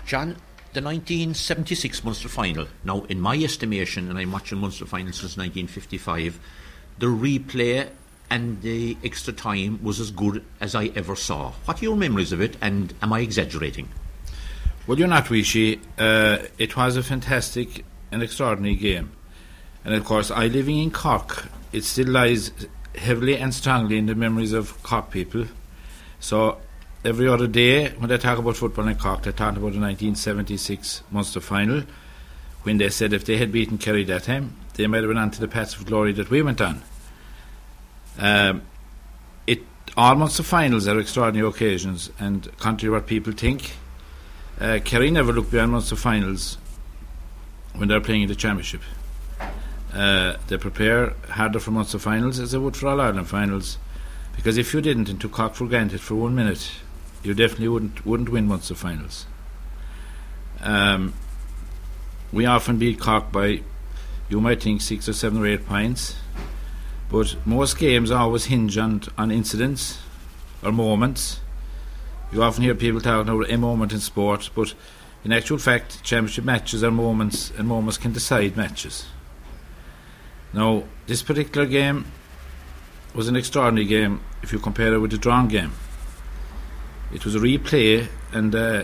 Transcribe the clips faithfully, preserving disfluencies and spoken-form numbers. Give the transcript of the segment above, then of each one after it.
John, the nineteen seventy-six Munster final. Now, in my estimation, and I'm watching Munster final since nineteen fifty-five, the replay and the extra time was as good as I ever saw. What are your memories of it, and am I exaggerating? Well, you're not, Rishi. Uh, it was a fantastic and extraordinary game. And of course, I living in Cork, it still lies heavily and strongly in the memories of Cork people. So every other day when they talk about football in Cork, they talk about the nineteen seventy-six Munster final, when they said if they had beaten Kerry that time, they might have been on to the paths of glory that we went on. Um, it all Munster finals are extraordinary occasions, and contrary to what people think, uh, Kerry never look beyond Munster finals when they're playing in the championship. Uh, they prepare harder for Munster finals as they would for All Ireland finals, because if you didn't and took Cork for granted for one minute, you definitely wouldn't wouldn't win Munster finals. Um, we often beat Cork by, you might think, six or seven or eight points, but most games always hinge on on incidents or moments. You often hear people talking about a moment in sport, but in actual fact, championship matches are moments, and moments can decide matches. Now, this particular game was an extraordinary game if you compare it with the drawn game. It was a replay, and uh,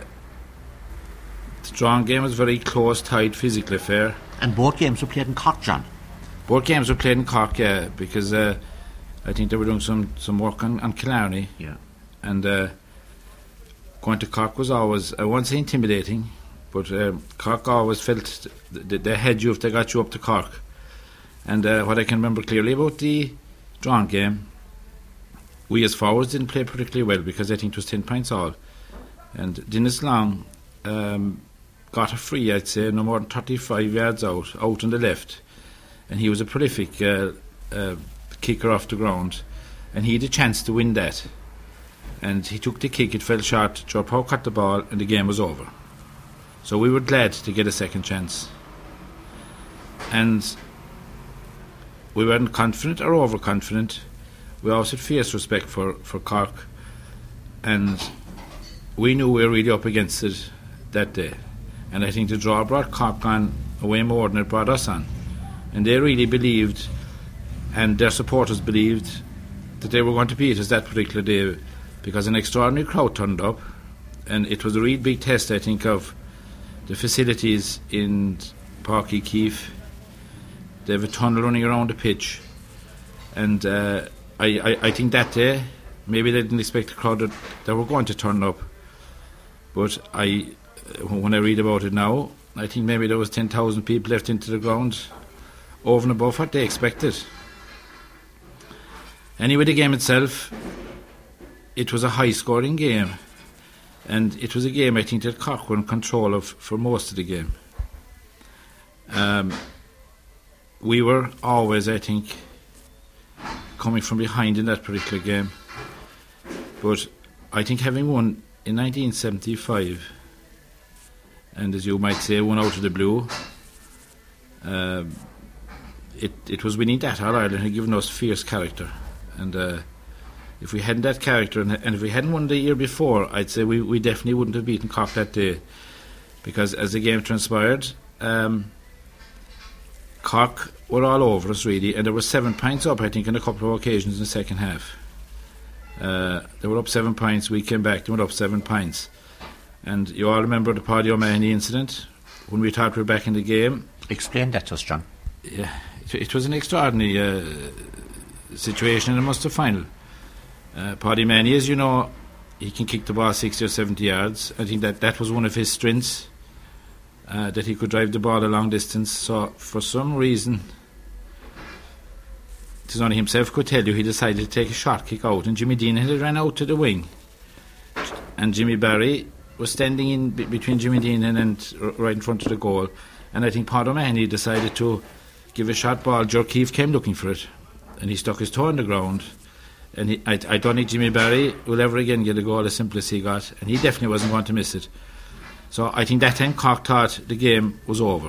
the drawn game was a very close, tight, physical affair. And both games were played in Cork, John? Both games were played in Cork, yeah, because uh, I think they were doing some, some work on, on Killarney. Yeah. And uh, going to Cork was always, I won't say intimidating, but uh, Cork always felt th- th- they had you if they got you up to Cork. And uh, what I can remember clearly about the drawn game, we as forwards didn't play particularly well, because I think it was ten points all. And Dennis Long um, got a free, I'd say, no more than thirty-five yards out, out on the left. And he was a prolific uh, uh, kicker off the ground. And he had a chance to win that. And he took the kick, it fell short, Joe Poe cut the ball, and the game was over. So we were glad to get a second chance. And we weren't confident or overconfident. We always had fierce respect for, for Cork, and we knew we were really up against it that day. And I think the draw brought Cork on way more than it brought us on. And they really believed, and their supporters believed, that they were going to beat us that particular day, because an extraordinary crowd turned up, and it was a really big test, I think, of the facilities in Páirc Uí Chaoimh. They have a tunnel running around the pitch, and uh, I, I, I think that day maybe they didn't expect the crowd that they were going to turn up, but I, when I read about it now, I think maybe there was ten thousand people left into the ground over and above what they expected. Anyway, the game itself, it was a high scoring game, and it was a game I think that Cork were in control of for most of the game. Um, We were always, I think, coming from behind in that particular game. But I think having won in nineteen seventy-five, and as you might say, won out of the blue, uh, it it was winning that All Ireland had given us fierce character. And uh, if we hadn't that character, and, and if we hadn't won the year before, I'd say we, we definitely wouldn't have beaten Cork that day. Because as the game transpired, Um, Cork were all over us, really, and there were seven points up, I think, on a couple of occasions in the second half. Uh, they were up seven points, we came back, they went up seven points. And you all remember the Paddy O'Mahony incident, when we thought we were back in the game. Explain that to us, John. Yeah, it, it was an extraordinary uh, situation in the Munster final. Uh, Paddy O'Mahony, as you know, he can kick the ball sixty or seventy yards. I think that that was one of his strengths. Uh, that he could drive the ball a long distance. So for some reason, it is only himself could tell you, he decided to take a short kick out, and Jimmy Dean had ran out to the wing, and Jimmy Barry was standing in b- between Jimmy Dean and, and r- right in front of the goal. And I think Paddy O'Mahony decided to give a short ball. Joe Keefe came looking for it, and he stuck his toe on the ground, and he, I, I don't think Jimmy Barry will ever again get a goal as simple as he got, and he definitely wasn't going to miss it. So I think that time Cork thought the game was over.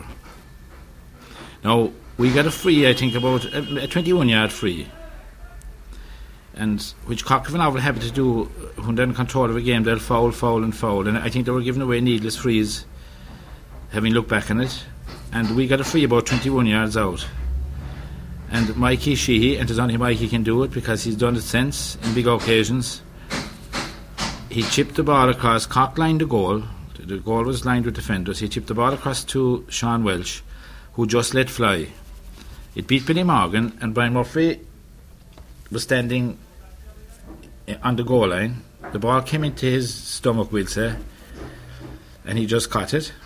Now, we got a free, I think, about a, a twenty-one yard free. and which Cork have an awful habit to do when they're in control of a game. They'll foul, foul and foul, and I think they were giving away needless frees, having looked back on it, and we got a free about twenty-one yards out. And Mikey Sheehy, and there's only Mikey can do it because he's done it since in big occasions, he chipped the ball across. Cork lined the goal. The goal was lined with defenders. He chipped the ball across to Sean Welsh, who just let fly. It beat Billy Morgan, and Brian Murphy was standing on the goal line. The ball came into his stomach, we'll say, and he just caught it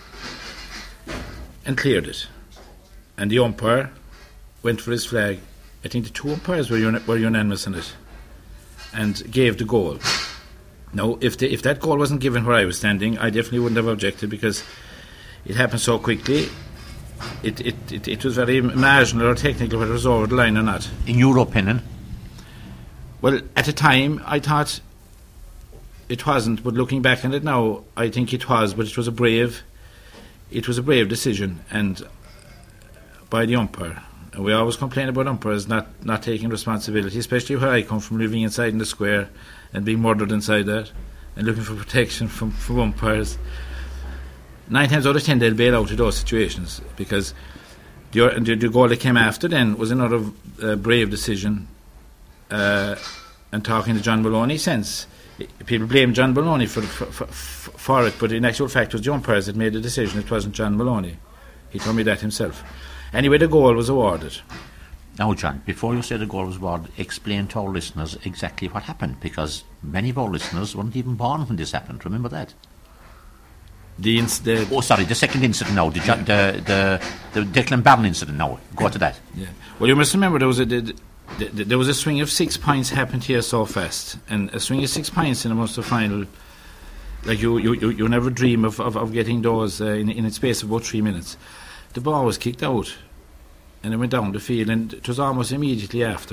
and cleared it. And the umpire went for his flag. I think the two umpires were, uni- were unanimous in it and gave the goal. Now, if the, if that goal wasn't given where I was standing, I definitely wouldn't have objected, because it happened so quickly. It it, it, it was very marginal or technical whether it was over the line or not. In your opinion? Well, at the time, I thought it wasn't, but looking back on it now, I think it was. But it was a brave, it was a brave decision, and by the umpire. And we always complain about umpires not, not taking responsibility, especially where I come from, living inside in the square and being murdered inside that, and looking for protection from, from umpires. Nine times out of ten they'll bail out of those situations, because the, the, the goal that came after then was another uh, brave decision. Uh, and talking to John Maloney since, people blame John Maloney for, for, for, for it, but in actual fact it was the umpires that made the decision. It wasn't John Maloney. He told me that himself. Anyway, the goal was awarded. Now, John, before you say the goal was awarded, explain to our listeners exactly what happened, because many of our listeners weren't even born when this happened. Remember that? The, inc- the oh, sorry, the second incident now, the, yeah. the, the, the Declan Barron incident now. Go yeah. to that. Yeah. Well, you must remember there was a... The, the, the, there was a swing of six points happened here so fast, and a swing of six points in a Munster final, like you, you, you, you never dream of, of, of getting those uh, in, in a space of about three minutes. The ball was kicked out, and it went down the field, and it was almost immediately after.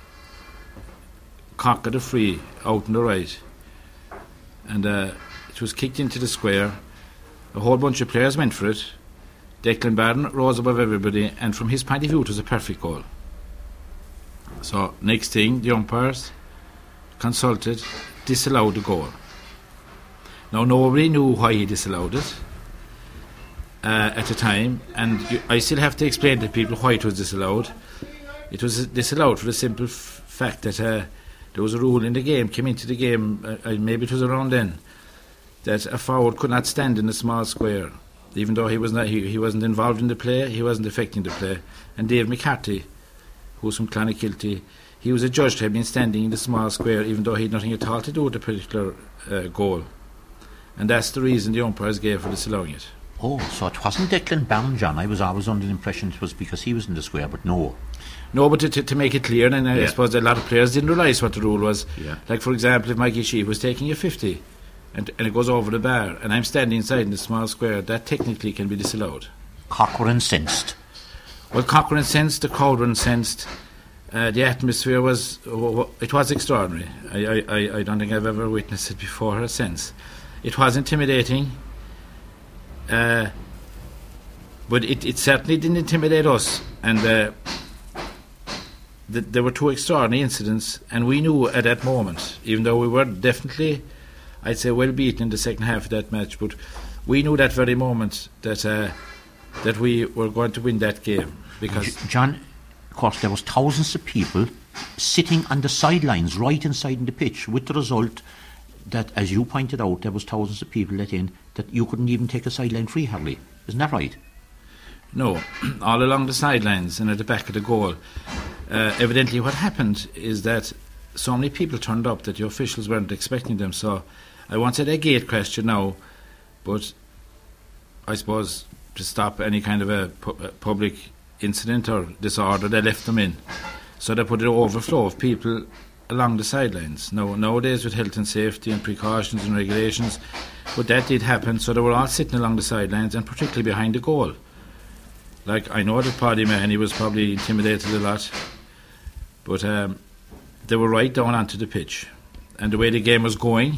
Cork got a free out on the right, and uh, it was kicked into the square. A whole bunch of players went for it. Declan Barron rose above everybody, and from his point of view it was a perfect goal. So next thing, the umpires consulted, disallowed the goal. Now nobody knew why he disallowed it uh, at the time, and you, I still have to explain to people why it was disallowed. It was disallowed for the simple f- fact that uh, there was a rule in the game, came into the game, uh, maybe it was around then, that a forward could not stand in a small square, even though he was not, he, he wasn't involved in the play, he wasn't affecting the play. And Dave McCarthy, who was from Clonakilty, he was adjudged to have been standing in the small square, even though he had nothing at all to do with the particular uh, goal. And that's the reason the umpires gave for disallowing it. Oh, so it wasn't Declan Barron, John. I was always under the impression it was because he was in the square, but no. No, but to, to, to make it clear, and I yeah. suppose a lot of players didn't realise what the rule was. Yeah. Like, for example, if Mikey Sheehy was taking a fifty, and, and it goes over the bar, and I'm standing inside in the small square, that technically can be disallowed. Cork were incensed. Well, Cork were incensed, the crowd were incensed. Uh, the atmosphere was, oh, it was extraordinary. I, I, I don't think I've ever witnessed it before or since. It was intimidating, uh, but it, it certainly didn't intimidate us. And uh, th- there were two extraordinary incidents, and we knew at that moment, even though we were definitely, I'd say, well beaten in the second half of that match, but we knew that very moment that uh, that we were going to win that game. Because J- John, of course, there was thousands of people sitting on the sidelines right inside in the pitch, with the result that, as you pointed out, there was thousands of people let in that you couldn't even take a sideline free, hardly. Isn't that right? No, all along the sidelines and at the back of the goal. Uh, evidently what happened is that so many people turned up that the officials weren't expecting them. So I won't say they gate crashed you now, but I suppose to stop any kind of a pu- uh, public incident or disorder, they left them in. So they put an overflow of people along the sidelines. Now, nowadays with health and safety and precautions and regulations, but that did happen, so they were all sitting along the sidelines and particularly behind the goal. Like, I know that Paddy Mahoney was probably intimidated a lot, but um, they were right down onto the pitch. And the way the game was going,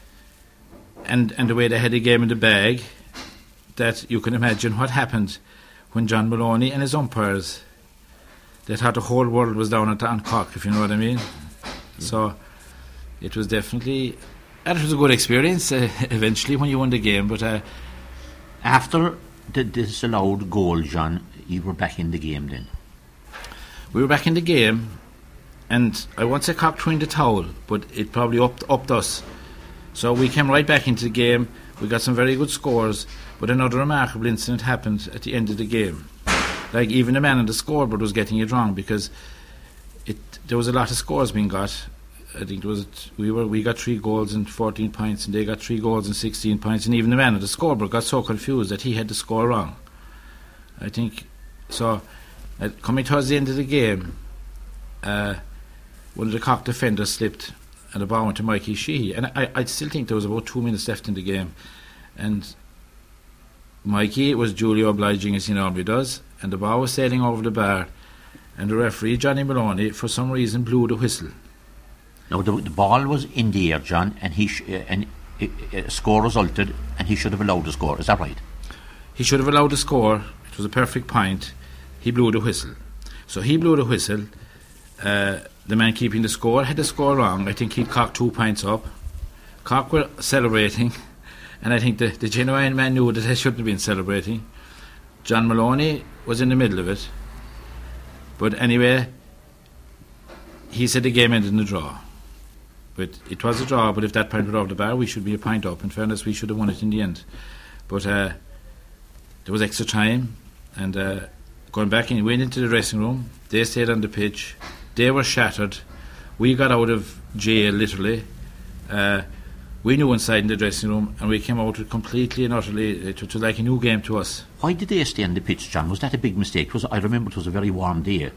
and, and the way they had the game in the bag, that you can imagine what happened when John Maloney and his umpires, they thought the whole world was down on Cork, if you know what I mean. So it was definitely, and it was a good experience uh, eventually when you won the game. But uh, after the disallowed goal, John, you were back in the game then. We were back in the game, and I won't say Cork threw in the towel, but it probably upped, upped us. So we came right back into the game. We got some very good scores, but another remarkable incident happened at the end of the game. Like, even the man on the scoreboard was getting it wrong, because it there was a lot of scores being got. I think it was we were we got three goals and fourteen points, and they got three goals and sixteen points, and even the man on the scoreboard got so confused that he had the score wrong. I think so. Uh, coming towards the end of the game, uh, one of the Cork defenders slipped, and the ball went to Mikey Sheehy. And I, I still think there was about two minutes left in the game, and Mikey was duly obliging as he normally does, and the ball was sailing over the bar, and the referee, Johnny Maloney, for some reason blew the whistle. Now the, the ball was in the air, John, and he sh- uh, and uh, a score resulted, and he should have allowed the score. Is that right? He should have allowed the score. It was a perfect point. He blew the whistle. So he blew the whistle. Uh, the man keeping the score had the score wrong. I think he'd cocked two points up. Cork were celebrating, and I think the, the genuine man knew that they shouldn't have been celebrating. John Maloney was in the middle of it. But anyway, he said the game ended in a draw. But it was a draw, but if that point were over the bar, we should be a point up. In fairness, we should have won it in the end. But uh, there was extra time, and uh, going back in, we went into the dressing room. They stayed on the pitch. They were shattered. We got out of jail, literally. Uh, we knew inside in the dressing room, and we came out with completely and utterly, it was like a new game to us. Why did they stay on the pitch, John? Was that a big mistake? Was I remember it was a very warm day.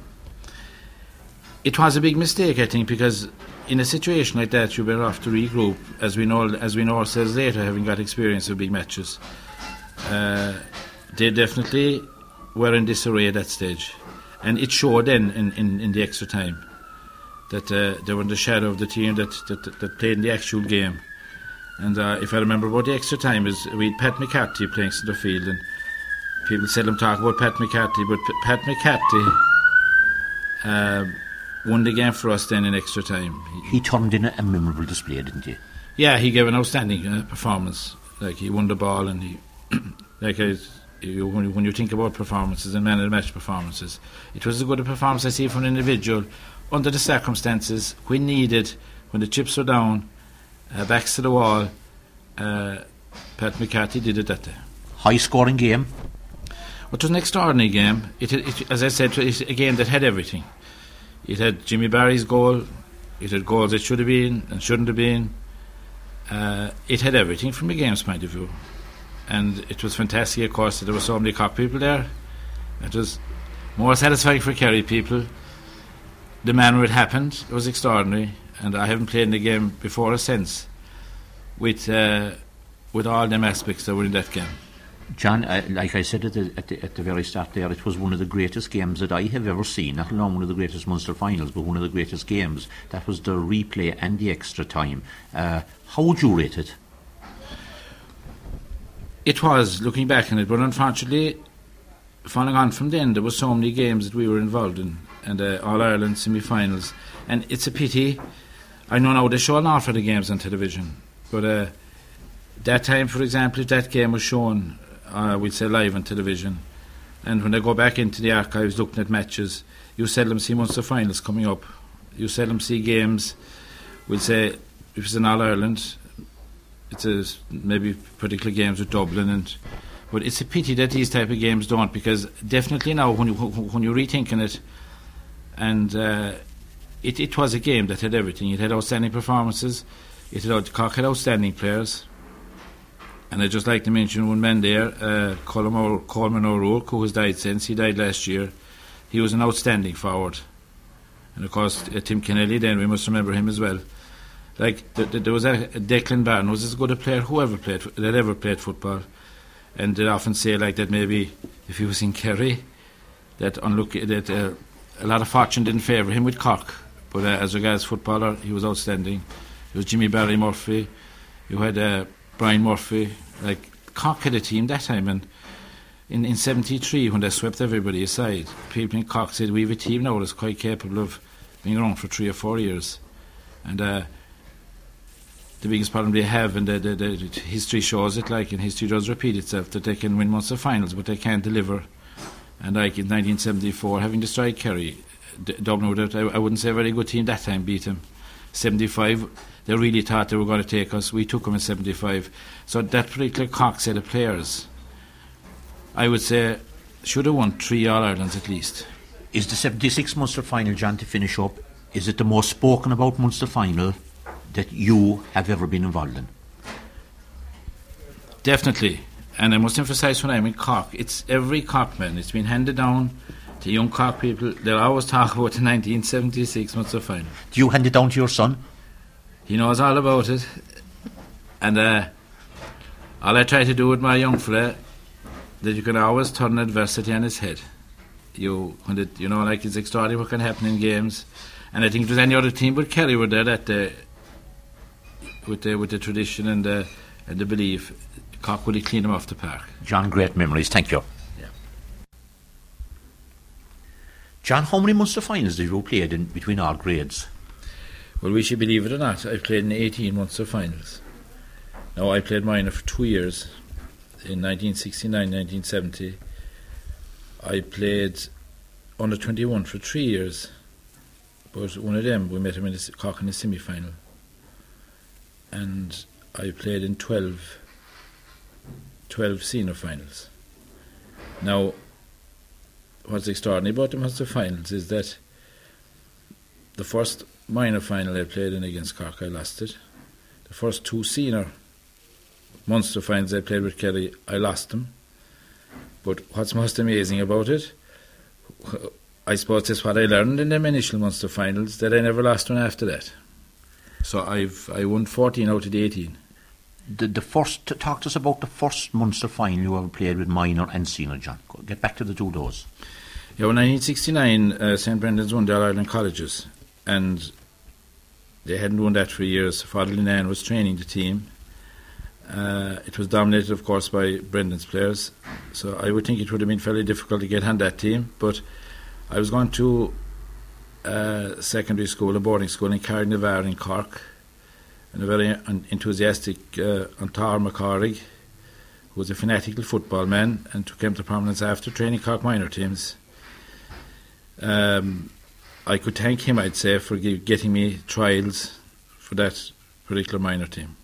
It was a big mistake, I think, because in a situation like that, you're better off to regroup, as we know, as we know ourselves later, having got experience of big matches. Uh, they definitely were in disarray at that stage, and it showed then in, in, in the extra time that uh, they were in the shadow of the team that, that, that played in the actual game. And uh, if I remember about the extra time, is we had Pat McCarthy playing centre field, and people seldom talk about Pat McCarthy, but P- Pat McCarthy uh, won the game for us then in extra time. He, he turned in a, a memorable display, didn't he? Yeah, he gave an outstanding uh, performance. Like, he won the ball, and he like I, you, when, you, when you think about performances and man of the match performances, it was as good a performance I see from an individual under the circumstances, when needed, when the chips were down, uh, backs to the wall. uh, Pat McCarthy did it that day. High scoring game. Well, it was an extraordinary game. It, it, as I said, it, a game that had everything. It had Jimmy Barry's goal, it had goals that should have been and shouldn't have been. Uh, it had everything from a game's point of view, and it was fantastic, of course, that there were so many Cork people there. It was more satisfying for Kerry people. The manner it happened, it was extraordinary, and I haven't played in the game before or since with uh, with all them aspects that were in that game. John, uh, like I said at the, at, the, at the very start there, it was one of the greatest games that I have ever seen, not alone one of the greatest Munster finals, but one of the greatest games. That was the replay and the extra time. Uh, how would you rate it? It was, looking back on it, but unfortunately, following on from then, there were so many games that we were involved in, and uh, All-Ireland semi-finals, and it's a pity. I know now they show an awful lot of games on television, but uh, that time, for example, if that game was shown, uh, we'd say live on television, and when they go back into the archives looking at matches, you seldom see Munster finals coming up. You seldom see games, we'll say, if it's in All-Ireland, it's a, maybe particular games with Dublin, and but it's a pity that these type of games don't, because definitely now when you when you're rethinking it, and uh, it it was a game that had everything. It had outstanding performances. It had Cork had outstanding players, and I'd just like to mention one man there, uh, Coleman, Coleman O'Rourke, who has died since. He died last year. He was an outstanding forward, and of course uh, Tim Kennelly. Then we must remember him as well. Like th- th- there was a, a Declan Barron was as good a player who ever played that ever played football. And they often say like that maybe if he was in Kerry, that unlucky that uh, a lot of fortune didn't favour him with Cork. But uh, as regards footballer, he was outstanding. It was Jimmy Barry Murphy. You had uh, Brian Murphy. Like Cork had a team that time, and in in seventy-three when they swept everybody aside, people in Cork said we have a team now that's quite capable of being around for three or four years. And uh, the biggest problem they have, and the, the, the history shows it, like, and history does repeat itself, that they can win Munster finals, but they can't deliver. And like in nineteen seventy-four, having destroyed Kerry, D- Dublin would have, I, I wouldn't say a very good team that time beat them. seventy-five, they really thought they were going to take us. We took them in seventy-five. So that particular Cork set of players, I would say, should have won three All-Irelands at least. Is the seventy-six Munster final, John, to finish up, is it the most spoken about Munster final that you have ever been involved in? Definitely. And I must emphasise when I'm in Cork, it's every Corkman. It's been handed down to young Cork people. They'll always talk about the nineteen seventy-six Munster final. Do you hand it down to your son? He knows all about it. And uh, all I try to do with my young fella, that you can always turn adversity on his head. You, when it, you know, like, it's extraordinary what can happen in games. And I think if there's any other team but Kerry were there that uh, with the with the tradition and the and the belief, Cork would clean them off the park. John, great memories. Thank you. Yeah. John, how many Munster finals did you play in between all grades? Well, we should believe it or not, I played in eighteen Munster finals. Now, I played minor for two years, in nineteen sixty-nine, nineteen seventy. I played under twenty-one for three years, but one of them, we met him in the Cork in the semi-final. And I played in twelve, twelve senior finals. Now, what's extraordinary about the Munster finals is that the first minor final I played in against Cork, I lost it. The first two senior Munster finals I played with Kerry, I lost them. But what's most amazing about it, I suppose that's what I learned in them initial Munster finals, that I never lost one after that. So I've I won fourteen out of the eighteen. The, the first, talk to us about the first Munster final you ever played with minor and senior, John. Get back to the two doors. Yeah, in nineteen sixty-nine, uh, Saint Brendan's won the All-Ireland colleges, and they hadn't won that for years. Father Linan was training the team. Uh, it was dominated, of course, by Brendan's players, so I would think it would have been fairly difficult to get on that team. But I was going to uh, secondary school, a boarding school in Carrignavar in Cork, and a very un- enthusiastic uh, Antar McCorrig, who was a fanatical football man and who came to prominence after training Cork minor teams. Um, I could thank him, I'd say, for give, getting me trials for that particular minor team.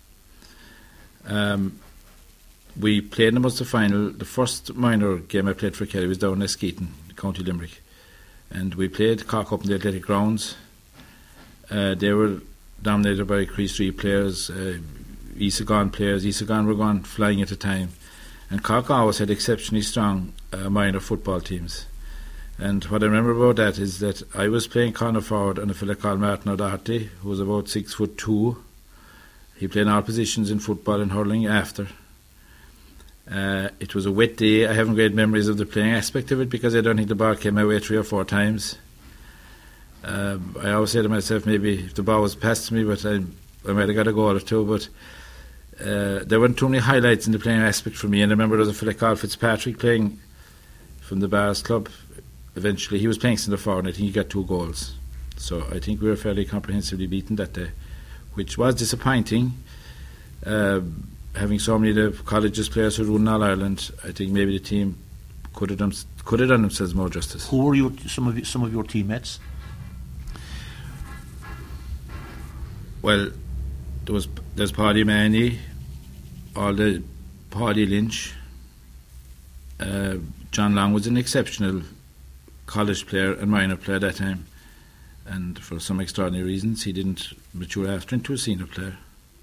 Um, we played in the Munster final. The first minor game I played for Kerry was down in Eskeaton, County Limerick, and we played Cork up in the athletic grounds. Uh, they were dominated by Crease Street players, uh, Isagon players. Isagon were gone flying at the time, and Cork always had exceptionally strong uh, minor football teams. And what I remember about that is that I was playing corner forward and a fellow called Martin O'Doherty, who was about six foot two. He played in all positions in football and hurling after. Uh, it was a wet day. I haven't great memories of the playing aspect of it because I don't think the ball came my way three or four times. Uh, I always say to myself, maybe if the ball was passed to me, but I, I might have got a goal or two. But uh, there weren't too many highlights in the playing aspect for me. And I remember there was a fellow called Fitzpatrick playing from the Bars Club. Eventually, he was playing centre forward, and I think he got two goals. So I think we were fairly comprehensively beaten that day, which was disappointing. Uh, having so many of the colleges players who won All Ireland, I think maybe the team could have done could have done themselves more justice. Who were your, some of some of your teammates? Well, there was there's Paddy Manny, all the Paddy Lynch. Uh, John Long was an exceptional college player and minor player at that time, and for some extraordinary reasons he didn't mature after into a senior player.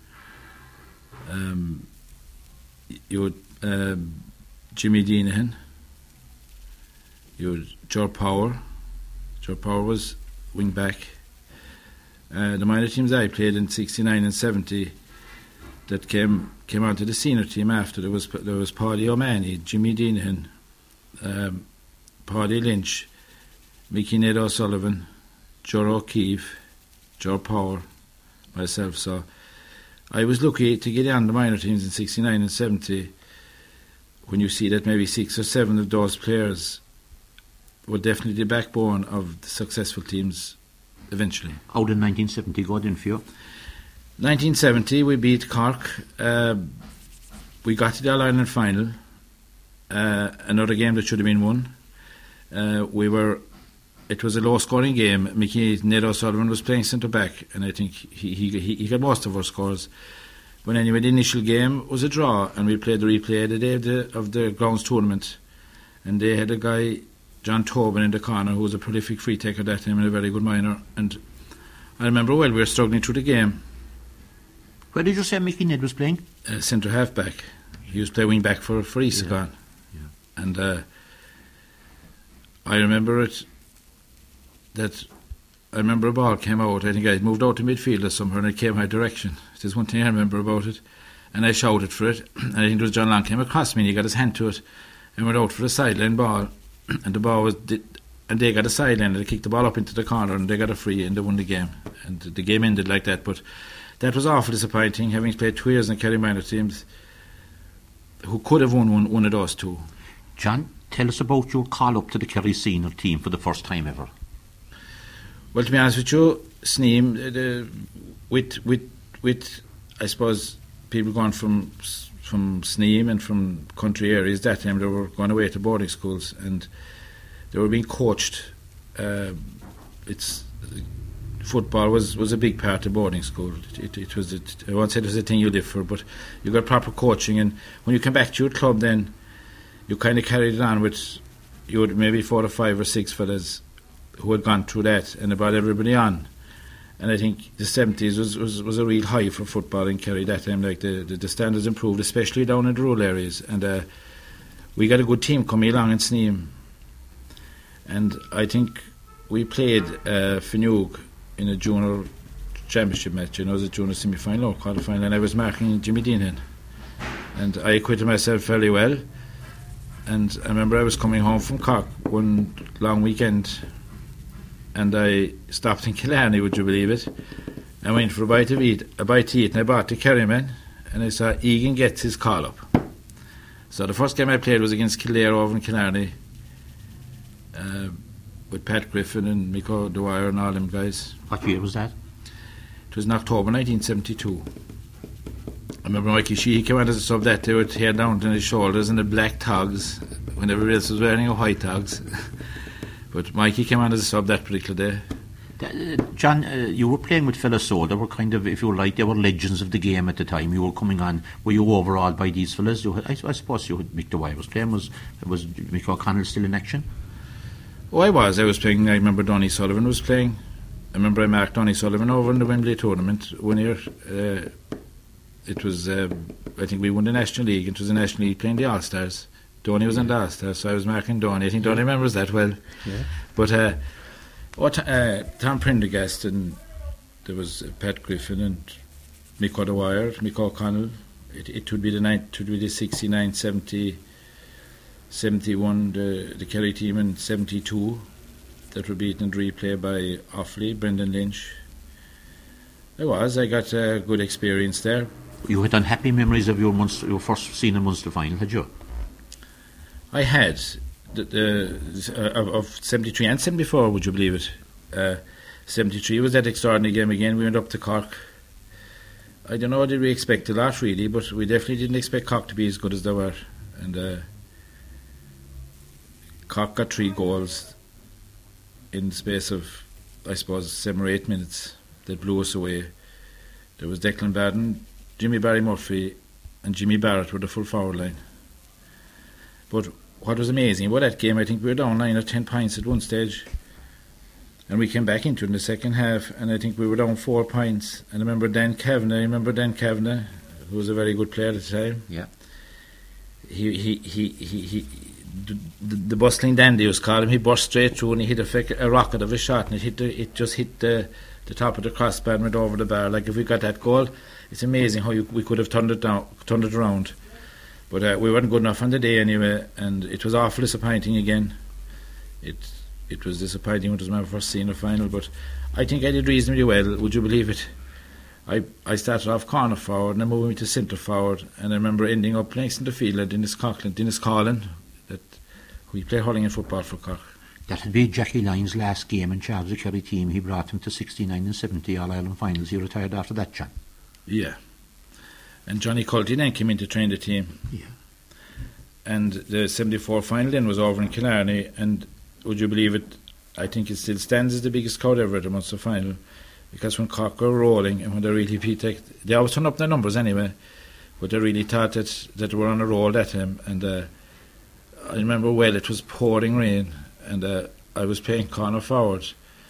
Um, you had uh, Jimmy Deanahan, you had Joe Power. Joe Power was wing back. Uh, the minor teams I played in sixty-nine and seventy that came came onto the senior team after, there was there was Paddy O'Mahony, Jimmy Deanahan, um, Paddy Lynch, Mickey Ned O'Sullivan, Joe O'Keefe, Joe Power, myself. So I was lucky to get on the minor teams in sixty-nine and seventy when you see that maybe six or seven of those players were definitely the backbone of the successful teams eventually. How did nineteen seventy go then for you? nineteen seventy, we beat Cork. Uh, we got to the All-Ireland final. Uh, another game that should have been won. Uh, we were. It was a low-scoring game. Mickey Ned O'Sullivan was playing centre-back, and I think he, he he he got most of our scores. But anyway, the initial game was a draw, and we played the replay the day of the, of the grounds tournament. And they had a guy, John Tobin, in the corner, who was a prolific free taker that time and a very good minor. And I remember well, we were struggling through the game. Where did you say Mickey Ned was playing? Uh, centre half-back. He was playing wing back for, for Isagon. Yeah. Yeah. And uh, I remember it, that I remember a ball came out. I think I had moved out to midfield or somewhere, and it came my direction. There's one thing I remember about it. And I shouted for it. And I think it was John Long came across me, and he got his hand to it and went out for a sideline ball. And the ball was, and they got a sideline, and they kicked the ball up into the corner, and they got a free, and they won the game. And the game ended like that. But that was awful disappointing, having played two years in the Kerry minor teams, who could have won one, one of those two. John, tell us about your call up to the Kerry senior team for the first time ever. Well, to be honest with you, Sneem, uh, with with with I suppose people going from from Sneem and from country areas that time, they were going away to boarding schools and they were being coached. Uh, it's football was, was a big part of boarding school. It, it, it was. It, I won't say it was a thing you live for, but you got proper coaching. And when you come back to your club, then you kind of carried it on with you had maybe four or five or six fellas who had gone through that, and they brought everybody on. And I think the seventies was, was, was a real high for football in Kerry that time. Like the, the, the standards improved, especially down in the rural areas. And uh, we got a good team coming along in Sneem. And I think we played uh, Finuge in a junior championship match. You know, it was a junior semi-final or quarter-final, and I was marking Jimmy Deanan. And I acquitted myself fairly well. And I remember I was coming home from Cork one long weekend, and I stopped in Killarney, would you believe it? I went for a bite to eat, a bite to eat, and I bought the Kerryman, and I saw Egan gets his call up. So the first game I played was against Kildare over in Killarney, uh, with Pat Griffin and Mico Dwyer and all them guys. What year was that? It was in October nineteen seventy-two. I remember Mikey Sheehy came out as a sub that day with hair down to his shoulders and the black togs, when everybody else was wearing a white togs. But Mikey came on as a sub that particular day. Uh, John, uh, you were playing with fellas so they were kind of, if you like, they were legends of the game at the time. You were coming on. Were you overawed by these fellas? You had, I, I suppose you had Mick Dwyer was playing. Was was Mick O'Connell still in action? Oh, I was. I was playing. I remember Donny Sullivan was playing. I remember I marked Donny Sullivan over in the Wembley tournament one year. Uh, it was, uh, I think we won the National League. It was the National League playing the All-Stars. Donny was yeah. in the All-Stars, so I was marking Donny. I think Donny remembers that well. Yeah. But uh, what, uh, Tom Prendergast, and there was uh, Pat Griffin and Mick O'Dwyer, Mick O'Connell. It, it would be the nine, it would be the sixty-nine, seventy, seventy-one, the, the Kerry team in seventy-two that were beaten in replay by Offaly, Brendan Lynch. I was. I got a good experience there. You had unhappy memories of your Munster, your first senior Munster final, had you? I had the, the, uh, of, of seventy-three and seventy-four. Would you believe it? Uh, seventy-three was that extraordinary game again. We went up to Cork. I don't know, did we expect a lot really, but we definitely didn't expect Cork to be as good as they were. And uh, Cork got three goals in the space of, I suppose, seven or eight minutes. That blew us away. There was Declan Baden, Jimmy Barry Murphy, and Jimmy Barrett were the full forward line. But what was amazing about that game, I think we were down nine or ten points at one stage, and we came back into it in the second half, and I think we were down four points. And I remember Dan Kavanagh. I remember Dan Kavanagh, who was a very good player at the time. Yeah. He he he he. he The, the, the bustling dandy was called him. He burst straight through and he hit a, a rocket of a shot, and it hit the, it just hit the, the top of the crossbar and went over the bar. Like if we got that goal, it's amazing how you, we could have turned it down, turned it around. But uh, we weren't good enough on the day anyway, and it was awful disappointing again. It it was disappointing. It was my first senior final, but I think I did reasonably well. Would you believe it? I, I started off corner forward and I moved me to centre forward, and I remember ending up next in the field at Dennis Coughlin, Dennis Collin, that we played hurling and football for Cork. That would be Jackie Lyon's last game in charge of the Kerry team. He brought him to sixty-nine and seventy All-Ireland finals. He retired after that, John. Yeah. And Johnny Culty then came in to train the team. Yeah. And the seventy-four final then was over in Killarney, and would you believe it, I think it still stands as the biggest crowd ever at the Munster final, because when Cork were rolling and when they really beat, they always turn up their numbers anyway, but they really thought that, that they were on a roll that time. And uh, I remember well, it was pouring rain, and uh, I was playing corner forward,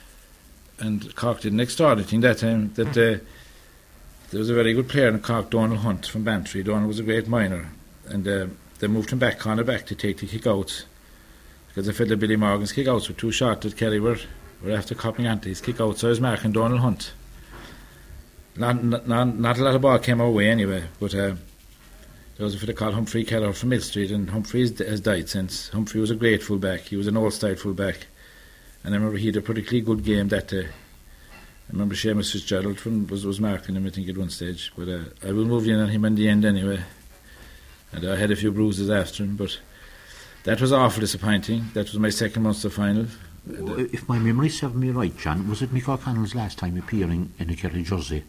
and Cork did an extraordinary thing that time, that uh, there was a very good player in Cork, Donald Hunt from Bantry. Donald was a great minor, and uh, they moved him back, corner back, to take the kick-outs, because they felt that Billy Morgan's kick-outs were too short, that Kerry were, were after copying onto his kick-outs. So I was marking Donald Hunt. Not, not, not a lot of ball came our way anyway, but uh, there was a fella called Humphrey Keller from Mill Street, and Humphrey has died since. Humphrey was a great full-back. He was an old-style full-back, and I remember he had a particularly good game that day. I remember Seamus Fitzgerald from, was, was marking him, I think, at one stage, but uh, I will move in on him in the end anyway. And I had a few bruises after him, but that was awful disappointing. That was my second Munster final. Well, if my memory serves me right, John, was it Mick O'Connell's last time appearing in a Kerry jersey?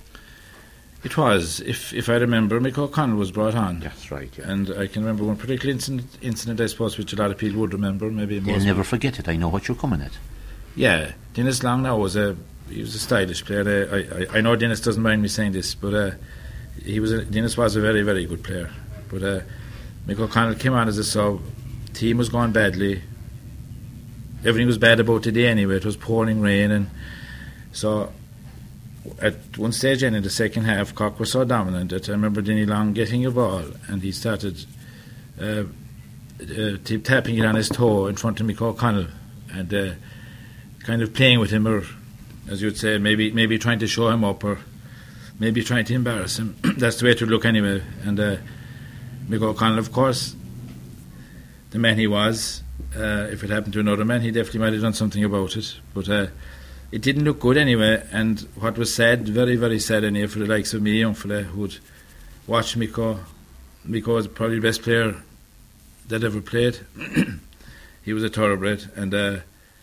It was. If if I remember, Mick O'Connell was brought on. That's right, yeah. And I can remember one particular incident, incident I suppose, which a lot of people would remember. Maybe They'll most never forget it. I know what you're coming at. Yeah, Dennis Long now was a he was a stylish player. I I, I know Dennis doesn't mind me saying this, but uh, he was a, Dennis was a very very good player. But uh, Mick O'Connell came on as a sub. Team was going badly. Everything was bad about the day anyway. It was pouring rain, and so at one stage in the second half, Cork was so dominant that I remember Denny Long getting a ball, and he started uh, uh, tapping it on his toe in front of Mick O'Connell, and uh, kind of playing with him, or as you would say, maybe maybe trying to show him up, or maybe trying to embarrass him. That's the way it would look anyway. And uh, Mick O'Connell, of course, the man he was, uh, if it happened to another man, he definitely might have done something about it. But uh, it didn't look good anyway. And what was sad, very, very sad anyway, for the likes of me, young fella, who would watch Mick. Mick was probably the best player that ever played. He was a thoroughbred, and uh,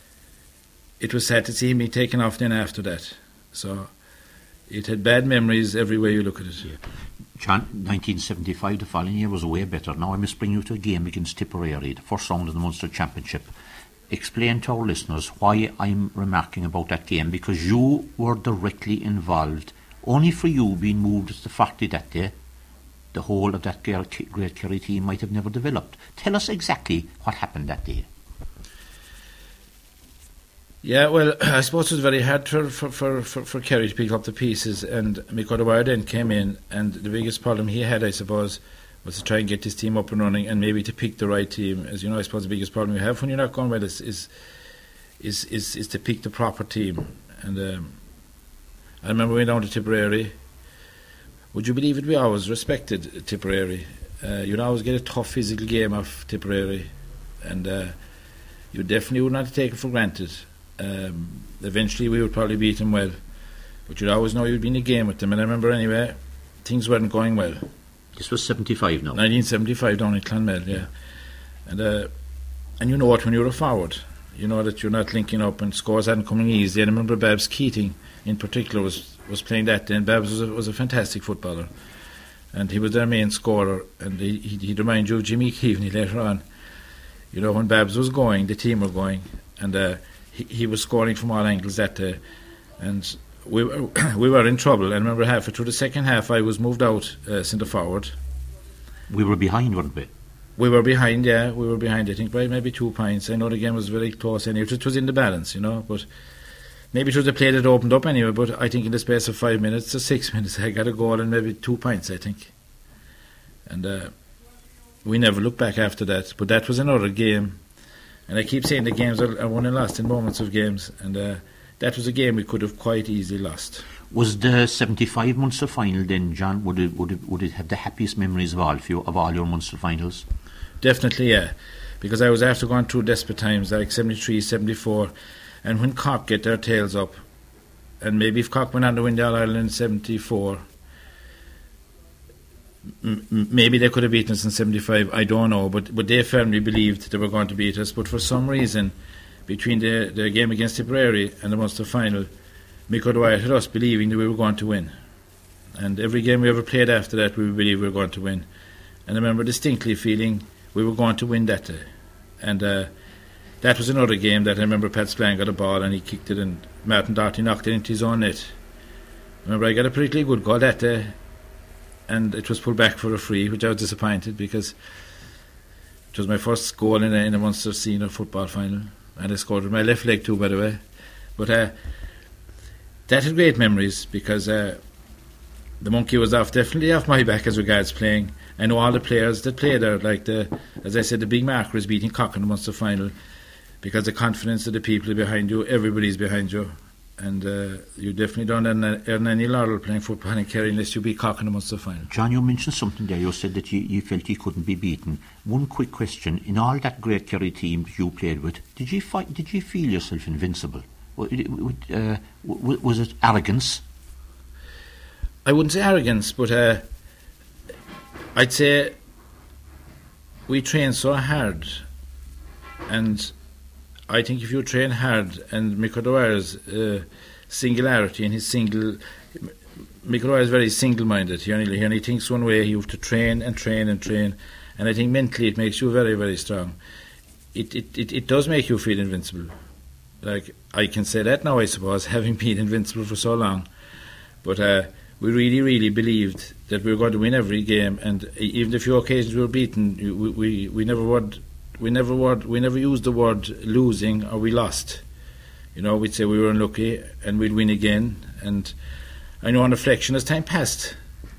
it was sad to see me taken off then after that. So it had bad memories every way you look at it. Yeah. John, nineteen seventy-five, the following year, was way better. Now I must bring you to a game against Tipperary, the first round of the Munster Championship. Explain to our listeners why I'm remarking about that game, because you were directly involved. Only for you being moved to the forty that day, the whole of that great Kerry team might have never developed. Tell us exactly what happened that day. Yeah, well, I suppose it was very hard for for, for, for, for Kerry to pick up the pieces, and Mick O'Dwyer then came in, and the biggest problem he had, I suppose, was to try and get his team up and running, and maybe to pick the right team. As you know, I suppose the biggest problem you have when you're not going well is is is, is, is to pick the proper team. And um, I remember we went down to Tipperary. Would you believe it? We always respected Tipperary. Uh, you'd always get a tough physical game off Tipperary, and uh, you definitely would not take it for granted. Um, eventually we would probably beat them well, but you'd always know you'd be in a game with them. And I remember anyway, things weren't going well. This was seventy-five now. nineteen seventy-five down in Clonmel, yeah. And uh, and you know what, when you're a forward, you know that you're not linking up, and scores hadn't coming easy. And I remember Babs Keating in particular was, was playing that day, and Babs was a, was a fantastic footballer, and he was their main scorer, and he, he, he'd remind you of Jimmy Keaveney later on. You know, when Babs was going, the team were going, and uh, he, he was scoring from all angles that day, and we were, we were in trouble. And I remember halfway through the second half, I was moved out uh, centre forward. We were behind, weren't we? We were behind, yeah, we were behind, I think, by maybe two points. I know the game was very close anyway. It was in the balance, you know, but maybe it was the play that opened up anyway. But I think in the space of five minutes or six minutes, I got a goal and maybe two points, I think. And uh, we never looked back after that. But that was another game. And I keep saying the games are, are won and lost in moments of games. And uh, that was a game we could have quite easily lost. Was the seventy-five Munster final then, John, would it, would it, would it have the happiest memories of all of you, of all your Munster finals? Definitely, yeah. Because I was after going through desperate times, like seventy-three, seventy-four, and when Cork get their tails up, and maybe if Cork went on to win the All-Ireland in seventy-four, m- maybe they could have beaten us in seventy-five, I don't know, but, but they firmly believed they were going to beat us. But for some reason, between the, the game against Tipperary and the Munster final, Mick O'Dwyer had us believing that we were going to win. And every game we ever played after that, we believed we were going to win. And I remember distinctly feeling we were going to win that day. And uh, that was another game that I remember Pat Spillane got a ball and he kicked it and Martin Doherty knocked it into his own net. I remember I got a particularly good goal that day and it was pulled back for a free, which I was disappointed because it was my first goal in a, in a Munster senior football final, and I scored with my left leg too, by the way. But uh, that had great memories because uh, the monkey was off, definitely off my back as regards playing. I know all the players that played there, like the, as I said, the big marker is beating Cork in the Munster final because the confidence of the people behind you, everybody's behind you. And uh, you definitely don't earn, earn any laurel playing football in Kerry unless you beat Cork in the Munster final. John, you mentioned something there. You said that you, you felt you couldn't be beaten. One quick question: in all that great Kerry team that you played with, did you fight, did you feel yourself invincible? Uh, was it arrogance? I wouldn't say arrogance, but uh, I'd say we trained so hard, and I think if you train hard, and Mick O'Dwyer's uh, singularity and his single, Mick O'Dwyer is very single-minded. He only, he only thinks one way. You have to train and train and train, and I think mentally it makes you very, very strong. It it, it, it does make you feel invincible. Like I can say that now, I suppose, having been invincible for so long. But uh, we really, really believed that we were going to win every game, and even the few occasions we were beaten, we we, we never would. We never word, we never used the word losing or we lost. You know, we'd say we were unlucky and we'd win again. And I know on reflection as time passed,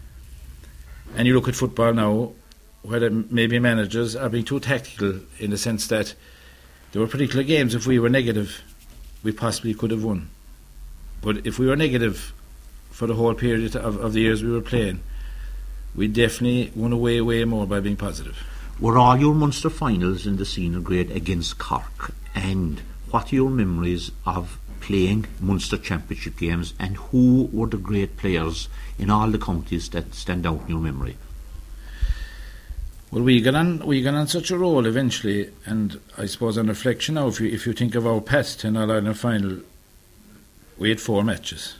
and you look at football now, where maybe managers are being too tactical in the sense that there were particular games if we were negative, we possibly could have won. But if we were negative for the whole period of, of the years we were playing, we definitely won away way more by being positive. Were all your Munster finals in the senior grade against Cork? And what are your memories of playing Munster Championship games, and who were the great players in all the counties that stand out in your memory? Well, we got on we got on such a roll eventually, and I suppose on reflection now, if you if you think of our past in All Ireland final, we had four matches.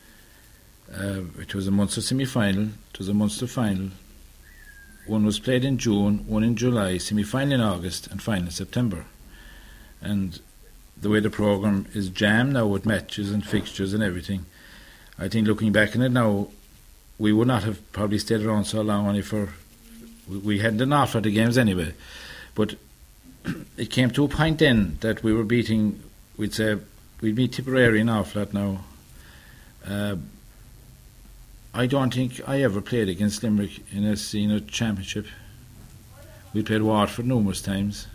Uh, it was a Munster semi-final, it was a Munster final. One was played in June, one in July, semi-final in August, and final in September. And the way the programme is jammed now with matches and fixtures and everything, I think looking back on it now, we would not have probably stayed around so long only for... We, we hadn't an offer at the games anyway. But it came to a point then that we were beating... We'd say we'd beat Tipperary in Offaly now. Uh, I don't think I ever played against Limerick in a senior championship. We played Waterford numerous times.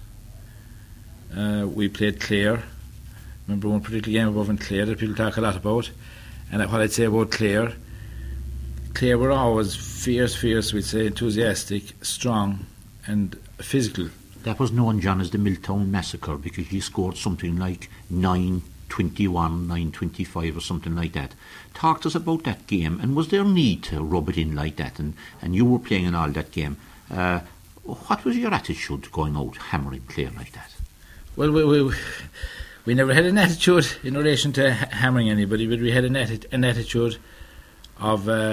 Uh, we played Clare. Remember one particular game above in Clare that people talk a lot about. And what I'd say about Clare, Clare were always fierce, fierce, we'd say, enthusiastic, strong, and physical. That was known, John, as the Milltown Massacre, because you scored something like nine twenty-one, nine twenty-five or something like that. Talk to us about that game, and was there need to rub it in like that, and, and you were playing in all that game. Uh, what was your attitude going out hammering Clare like that? Well, we, we, we never had an attitude in relation to ha- hammering anybody, but we had an, atti- an attitude of uh,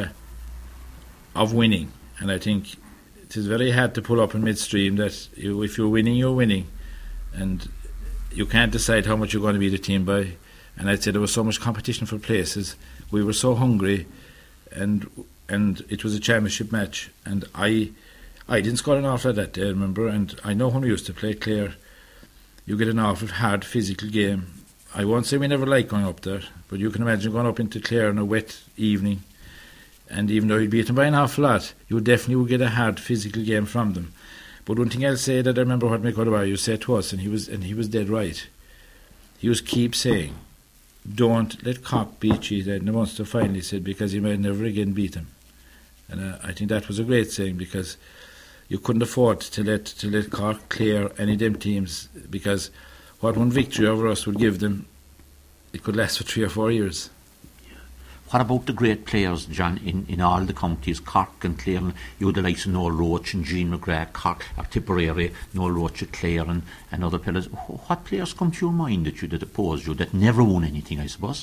of winning, and I think it is very hard to pull up in midstream that you, if you're winning, you're winning, and you can't decide how much you're going to beat the team by. And I'd say there was so much competition for places. We were so hungry, and and it was a championship match. And I I didn't score an awful that day, I remember. And I know when we used to play Clare, you get an awful hard physical game. I won't say we never liked going up there, but you can imagine going up into Clare on a wet evening. And even though you'd beat them by an awful lot, you definitely would get a hard physical game from them. But one thing I'll say that I remember what Mick O'Dwyer used to say to us, and he was and he was dead right. He was keep saying, "Don't let Cork beat you." And the Munster finally said, because he might never again beat them. And uh, I think that was a great saying, because you couldn't afford to let to let Cork clear any of them teams, because what one victory over us would give them, it could last for three or four years. What about the great players, John, in, in all the counties, Cork and Clare? You had the likes of Noel Roach and Jean McGrath, Cork, or Tipperary, Noel Roach at Clare, and, and other players. What players come to your mind that you that opposed you that never won anything, I suppose?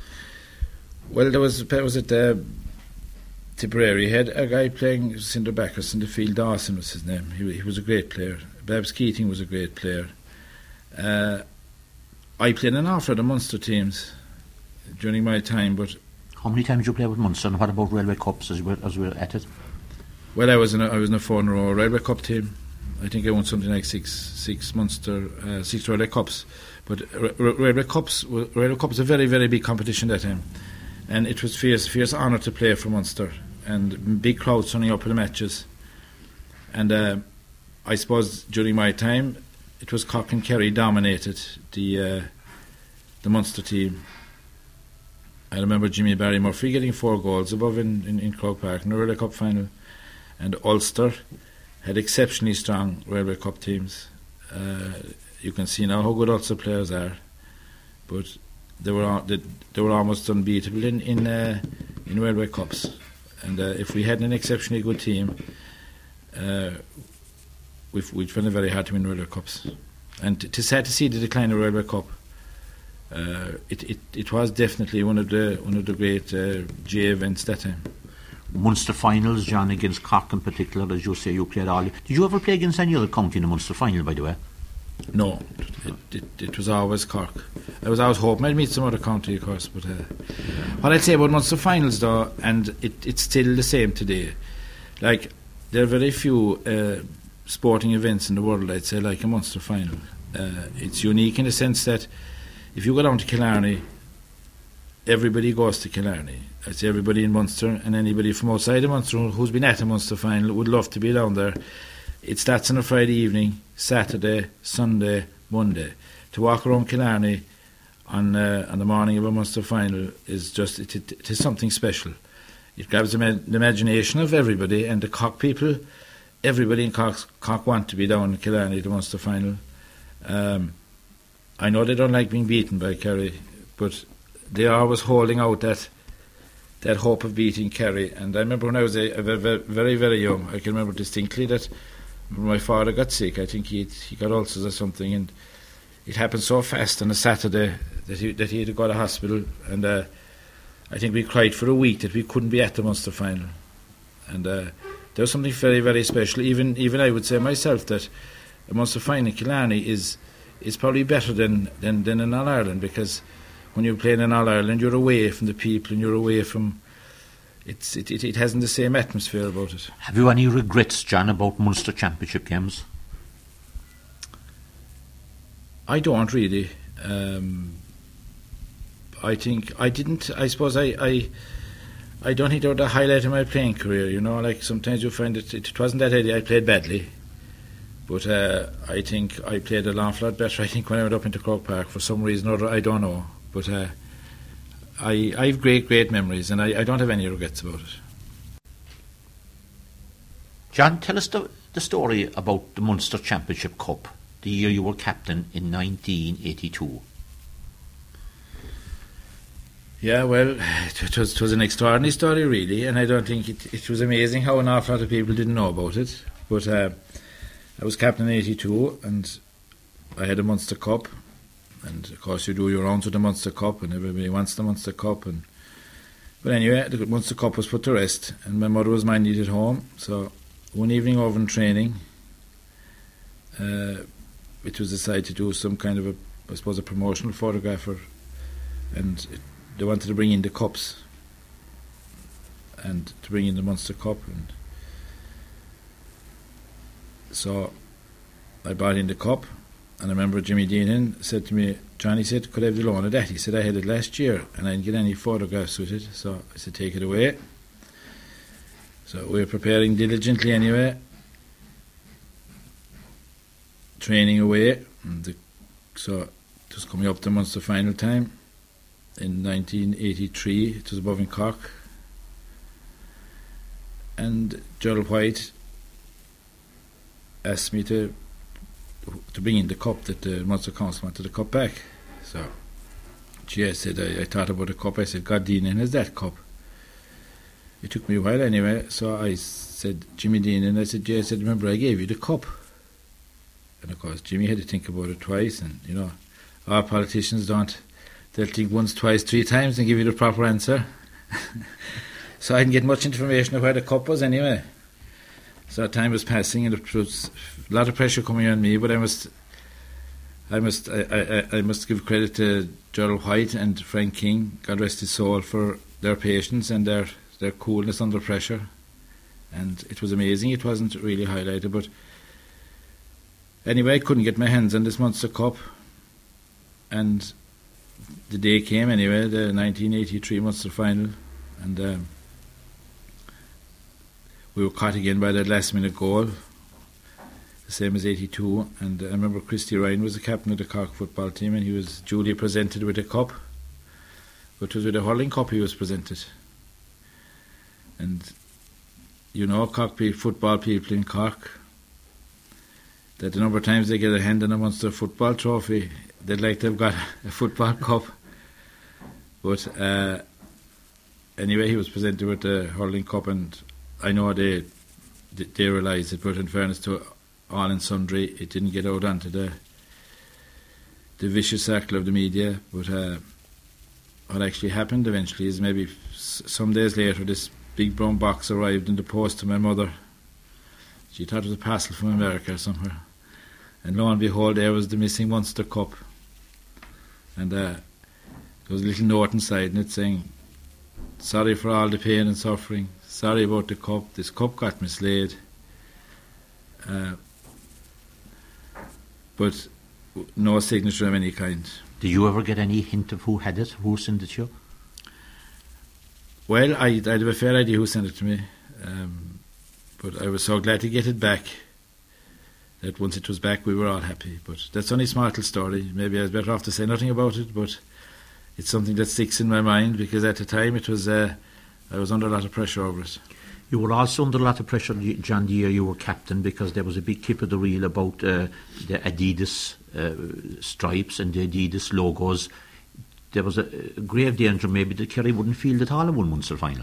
Well, there was there was at uh, Tipperary. He had a guy playing Cinder Bacchus in the field. Dawson was his name. He, he was a great player. Babs Keating was a great player. Uh, I played an awful lot of Munster teams during my time, but. How many times did you play with Munster, and what about Railway Cups as we were, as we were at it? Well, I was in a, I was in a four in a row Railway Cup team. I think I won something like six six Munster, uh, six Railway Cups. But R- R- Railway Cups, Railway Cup was a very very big competition that time, and it was fierce fierce honour to play for Munster, and big crowds turning up for the matches. And uh, I suppose during my time, it was Cork and Kerry dominated the uh, the Munster team. I remember Jimmy Barry Murphy getting four goals above in, in, in Croke Park in the Railway Cup final, and Ulster had exceptionally strong Railway Cup teams. Uh, you can see now how good Ulster players are, but they were they, they were almost unbeatable in in, uh, in Railway Cups. And uh, if we had an exceptionally good team, uh, we've, we'd find it very hard to win Railway Cups. And t- it's sad to see the decline of Railway Cup. Uh, it, it it was definitely one of the one of the great uh, J events that time. Munster finals, John, against Cork in particular, as you say, you played all. Did you ever play against any other county in the Munster final, by the way? No, it, it, it was always Cork. I was always hoping I'd meet some other county, of course. But uh, what I'd say about Munster finals, though, and it, it's still the same today. Like, there are very few uh, sporting events in the world, I'd say, like a Munster final. Uh, it's unique in the sense that if you go down to Killarney, everybody goes to Killarney. I'd say everybody in Munster and anybody from outside of Munster who's been at a Munster final would love to be down there. It starts on a Friday evening, Saturday, Sunday, Monday. To walk around Killarney on uh, on the morning of a Munster final is just, it, it, it is something special. It grabs the, ma- the imagination of everybody, and the Cork people, everybody in Cork, Cork want to be down in Killarney at the Munster final. Um, I know they don't like being beaten by Kerry, but they are always holding out that that hope of beating Kerry. And I remember when I was a, a very, very, very young, I can remember distinctly that when my father got sick, I think he he got ulcers or something, and it happened so fast on a Saturday that he that he had to go to hospital, and uh, I think we cried for a week that we couldn't be at the Munster final. And uh, there was something very, very special. Even even I would say myself that a Munster final in Killarney is is probably better than, than, than in All-Ireland, because when you're playing in All-Ireland you're away from the people and you're away from it's it, it, it hasn't the same atmosphere about it. Have you any regrets, John, about Munster Championship games? I don't really. um, I think I didn't I suppose I I, I don't think they were the highlight of my playing career, you know, like sometimes you find it, it, it wasn't that idea. I played badly. But uh, I think I played a awful lot better, I think, when I went up into Croke Park for some reason or other, I don't know. But uh, I, I have great, great memories, and I, I don't have any regrets about it. John, tell us the, the story about the Munster Championship Cup, the year you were captain in nineteen eighty-two. Yeah, well, it was, it was an extraordinary story, really, and I don't think it, it was amazing how an awful lot of people didn't know about it. But Uh, I was captain in eighty-two, and I had a Munster Cup, and of course you do your rounds with the Munster Cup, and everybody wants the Munster Cup. And but anyway, the Munster Cup was put to rest, and my mother was minded at home. So one evening over in training, uh, it was decided to do some kind of a, I suppose, a promotional photographer, and it, they wanted to bring in the cups, and to bring in the Munster Cup, and so I bought in the cup, and I remember Jimmy Deanan said to me, John, he said, could I have the loan of that? He said, I had it last year and I didn't get any photographs with it. So I said, take it away. So we were preparing diligently anyway, training away, and the, so it was coming up to Munster final time in nineteen eighty-three. It was above in Cork, and Gerald White asked me to to bring in the cup that the Munster Council wanted the cup back. So gee, I said, I, I thought about the cup. I said, God, Dean, is that cup? It took me a while anyway, so I said, Jimmy Dean, and I said, gee, I said, remember I gave you the cup. And of course, Jimmy had to think about it twice, and, you know, our politicians don't, they'll think once, twice, three times and give you the proper answer. So I didn't get much information of where the cup was anyway. So time was passing, and it was a lot of pressure coming on me, but I must I must I, I, I must give credit to Gerald White and Frank King, God rest his soul, for their patience and their, their coolness under pressure. And it was amazing. It wasn't really highlighted, but anyway, I couldn't get my hands on this Munster Cup, and the day came anyway, the nineteen eighty-three Munster final, and um, we were caught again by that last minute goal, the same as eighty-two, and uh, I remember Christy Ryan was the captain of the Cork football team, and he was duly presented with a cup, but it was with a hurling cup he was presented. And you know, Cork football people in Cork, that the number of times they get a hand on a Munster football trophy, they'd like to have got a football cup. But uh, anyway, he was presented with the hurling cup, and I know they they realised it, but in fairness to all and sundry, it didn't get out onto the the vicious circle of the media. But uh, what actually happened eventually is maybe s- some days later, this big brown box arrived in the post to my mother. She thought it was a parcel from America or somewhere, and lo and behold, there was the missing Munster Cup. And uh, there was a little note inside, and it saying, "Sorry for all the pain and suffering. Sorry about the cup. This cup got mislaid." Uh, but no signature of any kind. Did you ever get any hint of who had it? Who sent it to you? Well, I, I have a fair idea who sent it to me. Um, but I was so glad to get it back that once it was back, we were all happy. But that's only a small little story. Maybe I was better off to say nothing about it, but it's something that sticks in my mind, because at the time it was uh, I was under a lot of pressure over it. You were also under a lot of pressure, John, the year you were captain, because there was a big tip of the reel about uh, the Adidas uh, stripes and the Adidas logos. There was a, a grave danger maybe that Kerry wouldn't field at all in one Munster final.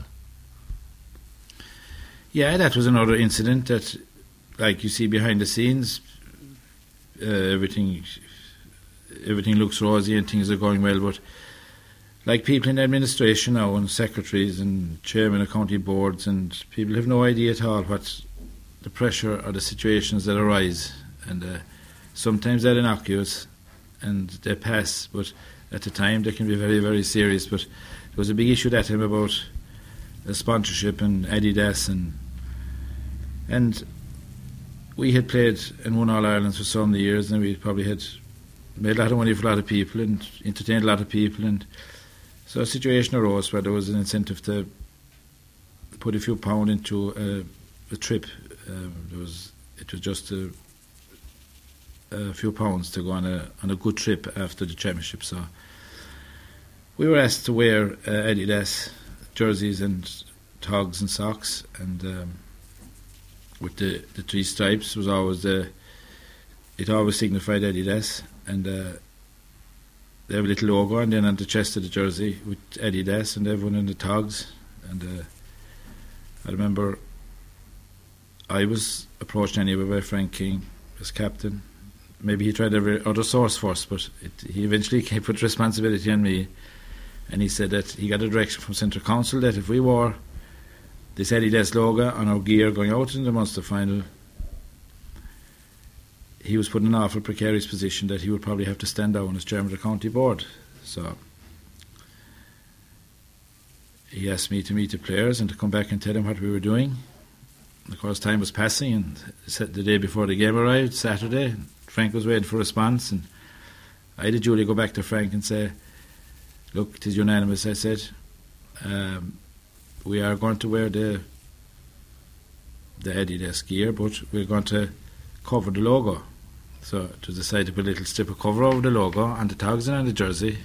Yeah, that was another incident that, like you see behind the scenes, uh, everything everything looks rosy and things are going well, but like people in administration now, and secretaries and chairmen of county boards, and people have no idea at all what the pressure or the situations that arise, and uh, sometimes they're innocuous and they pass, but at the time they can be very, very serious. But there was a big issue that time about uh, sponsorship and Adidas, and and we had played and won All Ireland for so many years, and we probably had made a lot of money for a lot of people and entertained a lot of people, and so a situation arose where there was an incentive to put a few pound into a, a trip. Um, there was it was just a, a few pounds to go on a on a good trip after the championship. So we were asked to wear uh, Adidas jerseys and togs and socks, and um, with the the three stripes was always the it always signified Adidas, and uh, they have a little logo, and then on the chest of the jersey with Adidas, and everyone in the togs. And uh, I remember I was approached anyway by Frank King as captain. Maybe he tried every other source first, but it, he eventually came put responsibility on me, and he said that he got a direction from Central Council that if we wore this Adidas logo on our gear going out in the Munster final, he was put in an awful precarious position that he would probably have to stand down as chairman of the county board. So he asked me to meet the players and to come back and tell them what we were doing. And of course, time was passing, and the day before the game arrived, Saturday, Frank was waiting for a response, and I had to duly go back to Frank and say, "Look, it is unanimous," I said. Um, we are going to wear the the Adidas gear, but we're going to cover the logo. So it was decided to put a little strip of cover over the logo on the togs and on the jersey.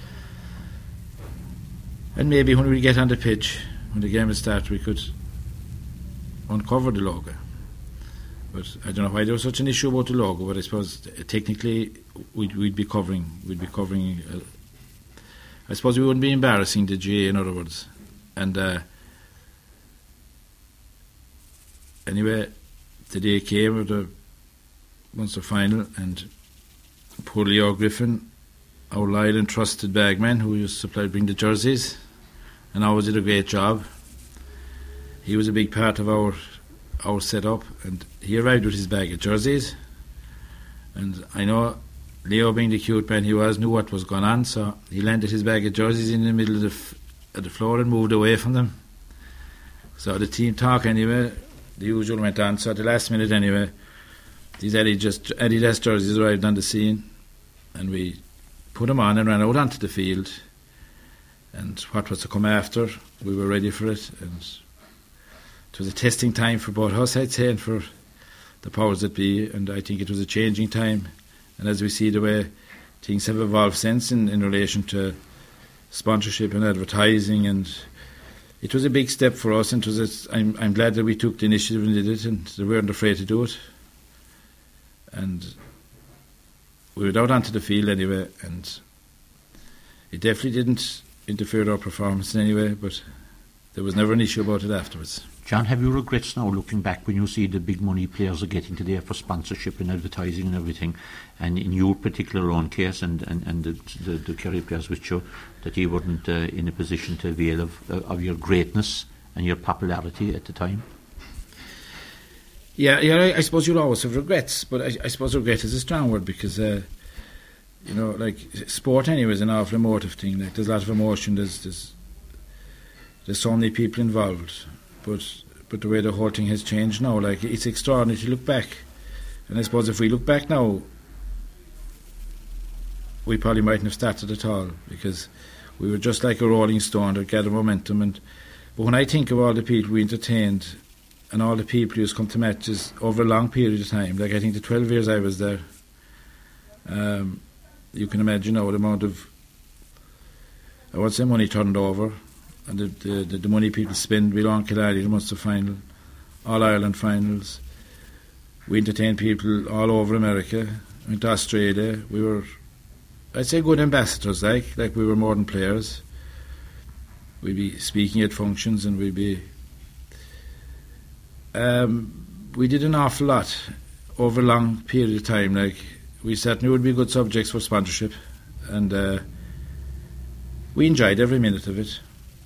And maybe when we get on the pitch, when the game will start, we could uncover the logo. But I don't know why there was such an issue about the logo, but I suppose technically we'd, we'd be covering we'd be covering I suppose we wouldn't be embarrassing the G A, in other words. And uh, anyway, the day came of the Munster final, and poor Leo Griffin, our loyal and trusted bagman who used to supply bring the jerseys and always did a great job. He was a big part of our our setup, and he arrived with his bag of jerseys, and I know Leo, being the cute man he was, knew what was going on, so he landed his bag of jerseys in the middle of the, f- of the floor and moved away from them. So the team talk anyway, the usual went on. So at the last minute anyway, these Adidas, Adidas jerseys arrived on the scene, and we put them on and ran out onto the field. And what was to come after, we were ready for it. And it was a testing time for both us, I'd say, and for the powers that be. And I think it was a changing time. And as we see the way things have evolved since in, in relation to sponsorship and advertising, and it was a big step for us, and it was a, I'm, I'm glad that we took the initiative and did it, and that we weren't afraid to do it. And we were out onto the field anyway, and it definitely didn't interfere with our performance in any way, but there was never an issue about it afterwards. John, have you regrets now looking back when you see the big money players are getting today for sponsorship and advertising and everything, and in your particular own case and, and, and the, the, the Kerry players with you, that you weren't uh, in a position to avail of, uh, of your greatness and your popularity at the time? Yeah, yeah. I, I suppose you'll always have regrets, but I, I suppose regret is a strong word, because uh, you know, like sport anyway is an awful emotive thing. Like there's a lot of emotion. There's there's there's so many people involved. But but the way the whole thing has changed now, like it's extraordinary to look back. And I suppose if we look back now, we probably mightn't have started at all, because we were just like a rolling stone that gathered momentum. And but when I think of all the people we entertained and all the people who's come to matches over a long period of time, like I think the twelve years I was there, um, you can imagine now the amount of, I won't say money turned over, and the, the, the money people spend. We Long Killary, the Munster final, All Ireland finals. We entertained people all over America, went to Australia. We were, I'd say, good ambassadors, like like we were more than players. We'd be speaking at functions, and we'd be um, we did an awful lot over a long period of time. Like we certainly would be good subjects for sponsorship, and uh, we enjoyed every minute of it.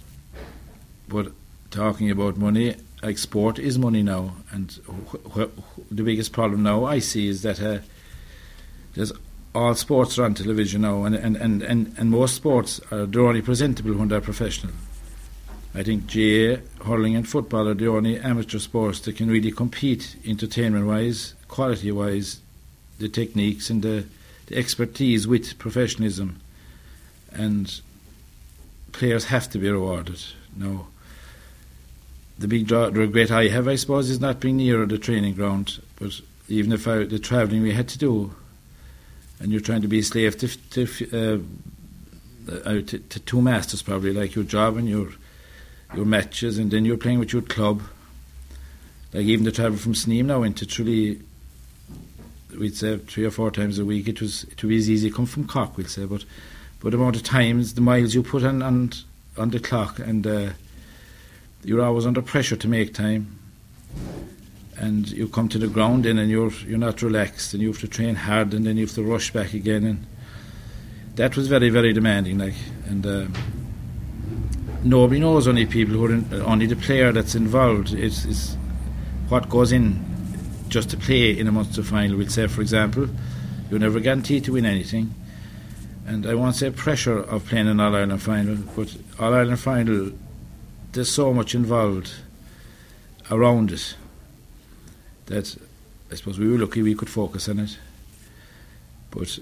But talking about money, like sport is money now, and wh- wh- the biggest problem now I see is that uh, there's all sports are on television now, and, and, and, and, and most sports are they're only presentable when they're professional. I think G A A, hurling and football are the only amateur sports that can really compete entertainment-wise, quality-wise, the techniques and the, the expertise with professionalism, and players have to be rewarded now. The big draw, the regret I have, I suppose, is not being near the training ground. But even if I, the travelling we had to do, and you're trying to be a slave to, to, uh, uh, to, to two masters, probably, like your job and your your matches, and then you're playing with your club. Like even the travel from Sneem now into Tralee, we'd say three or four times a week. It was it was easy to come from Cork, we'll say, but but the amount of times, the miles you put on on, on the clock, and uh, you're always under pressure to make time, and you come to the ground in and you're you're not relaxed, and you have to train hard, and then you have to rush back again, and that was very very demanding. Like, and uh, nobody knows, only people who are in, only the player that's involved. It's, it's what goes in just to play in a Munster final. We'll say, for example, you're never guaranteed to win anything, and I won't say pressure of playing an All Ireland final, but All Ireland final, there's so much involved around it that I suppose we were lucky we could focus on it. But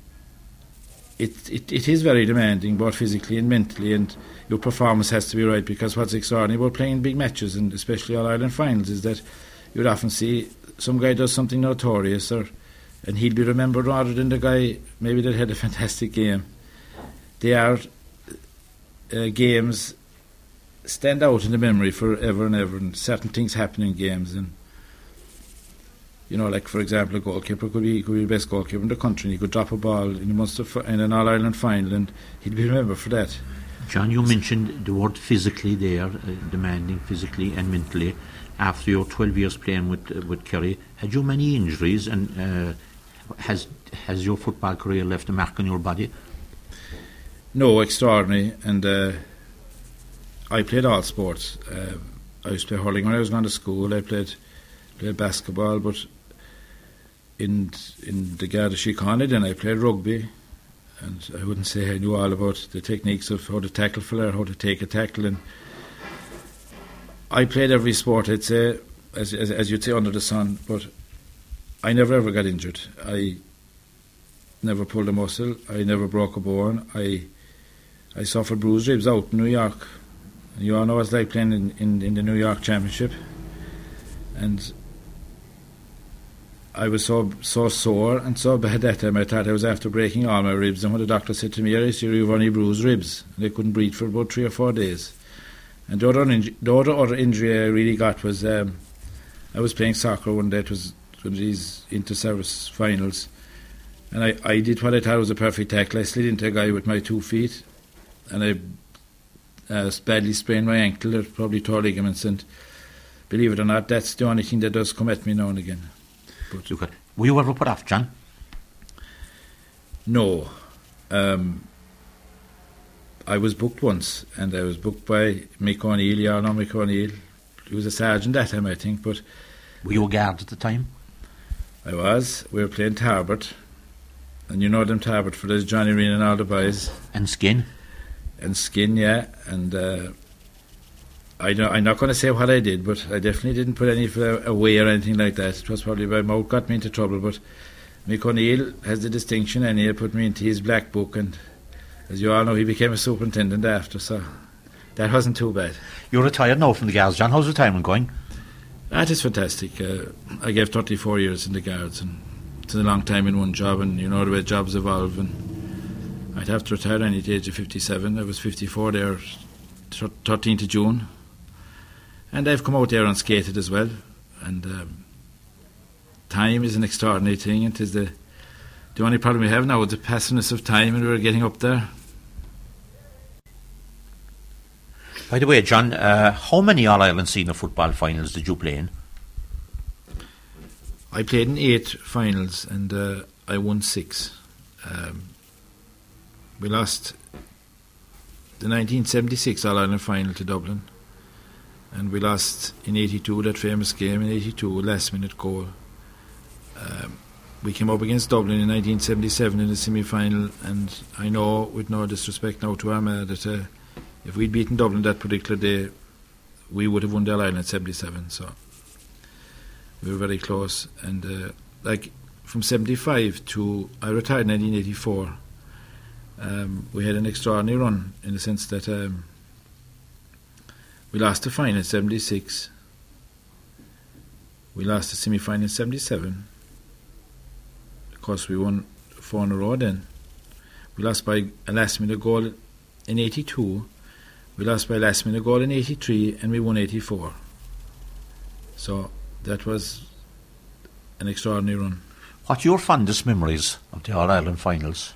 it, it it is very demanding, both physically and mentally, and your performance has to be right, because what's extraordinary about playing big matches, and especially All Ireland finals, is that you'd often see some guy does something notorious, or and he'll be remembered rather than the guy maybe that had a fantastic game. They are uh, games stand out in the memory forever and ever, and certain things happen in games, and you know, like for example, a goalkeeper could be could be the best goalkeeper in the country, and he could drop a ball in, Munster, in an All Ireland final, and he'd be remembered for that. John, you mentioned the word physically there, uh, demanding physically and mentally. After your twelve years playing with uh, with Kerry, had you many injuries, and uh, has has your football career left a mark on your body? No, extraordinary. And uh, I played all sports. Uh, I used to play hurling when I was going to school. I played played basketball, but in in the Garda Síochána then I played rugby. And I wouldn't say I knew all about the techniques of how to tackle fella, how to take a tackle, and I played every sport, I'd say, as, as, as you'd say, under the sun, but I never ever got injured. I never pulled a muscle. I never broke a bone. I I suffered bruised ribs out in New York. And you all know what it's like playing in, in, in the New York Championship. And I was so so sore and so bad that time I thought I was after breaking all my ribs. And when the doctor said to me, "Yes, you've only bruised ribs," and I couldn't breathe for about three or four days. And the other, inju- the other, other injury I really got was um, I was playing soccer one day. It was one of these inter-service finals, and I, I did what I thought was a perfect tackle. I slid into a guy with my two feet, and I uh, badly sprained my ankle. There's probably tore ligaments, and believe it or not, that's the only thing that does come at me now and again. But okay. Were you ever put off, John? No. Um, I was booked once, and I was booked by Mick O'Neill. You all know Mick O'Neill. He was a sergeant that time, I think. But were you a guard at the time? I was. We were playing Tarbert, and you know them Tarbert for there's Johnny Reen and all the boys. And Skin. And Skin, yeah. And uh, I know, I'm not going to say what I did, but I definitely didn't put any away or anything like that. It was probably my mouth got me into trouble. But Mick O'Neill has the distinction, and he put me into his black book, and as you all know, he became a superintendent after, so that wasn't too bad. You're retired now from the Guards, John. How's retirement going? That is fantastic. Uh, I gave thirty-four years in the Guards, and it's a long time in one job, and you know the way jobs evolve. And I'd have to retire at the age of fifty-seven. I was fifty-four there, thirteenth of June. And I've come out there and skated as well. And um, time is an extraordinary thing. It is the the only problem we have now is the passing of time, and we're getting up there. By the way, John, uh, how many All-Ireland senior football finals did you play in? I played in eight finals, and uh, I won six. Um, we lost the nineteen seventy-six All-Ireland final to Dublin, and we lost in eighty-two, that famous game in eighty-two, last-minute goal. Um, we came up against Dublin in nineteen seventy-seven in the semi-final, and I know, with no disrespect now to Armagh, that uh, if we'd beaten Dublin that particular day, we would have won the All-Ireland in seventy-seven, so we were very close. And uh, like from seventy-five to I retired in nineteen eighty-four, um, we had an extraordinary run in the sense that um, we lost the final in seventy-six, we lost the semi-final in seventy-seven. Of course, we won four in a row then. We lost by a last-minute goal in eighty-two. We lost by a last-minute goal in eighty-three, and we won eighty-four. So that was an extraordinary run. What are your fondest memories of the All-Ireland finals?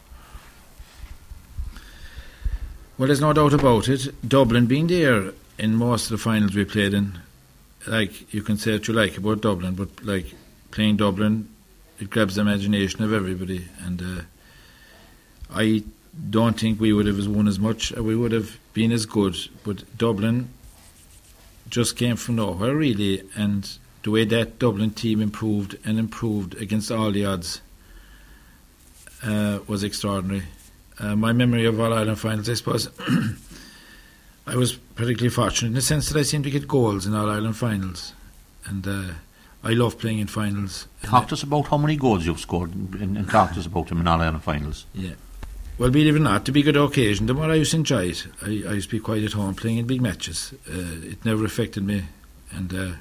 Well, there's no doubt about it. Dublin being there in most of the finals we played in, like, you can say what you like about Dublin, but like playing Dublin, it grabs the imagination of everybody. And uh, I don't think we would have won as much, or we would have been as good, but Dublin just came from nowhere really, and the way that Dublin team improved and improved against all the odds uh, was extraordinary. Uh, my memory of All-Ireland finals, I suppose, I was particularly fortunate in the sense that I seemed to get goals in All-Ireland finals, and uh, I love playing in finals. Talk to us about how many goals you've scored, and, and talk to us about them in All-Ireland finals. Yeah. Well, believe it or not, the bigger the occasion, the more I used to enjoy it. I, I used to be quite at home playing in big matches. Uh, it never affected me. And, uh,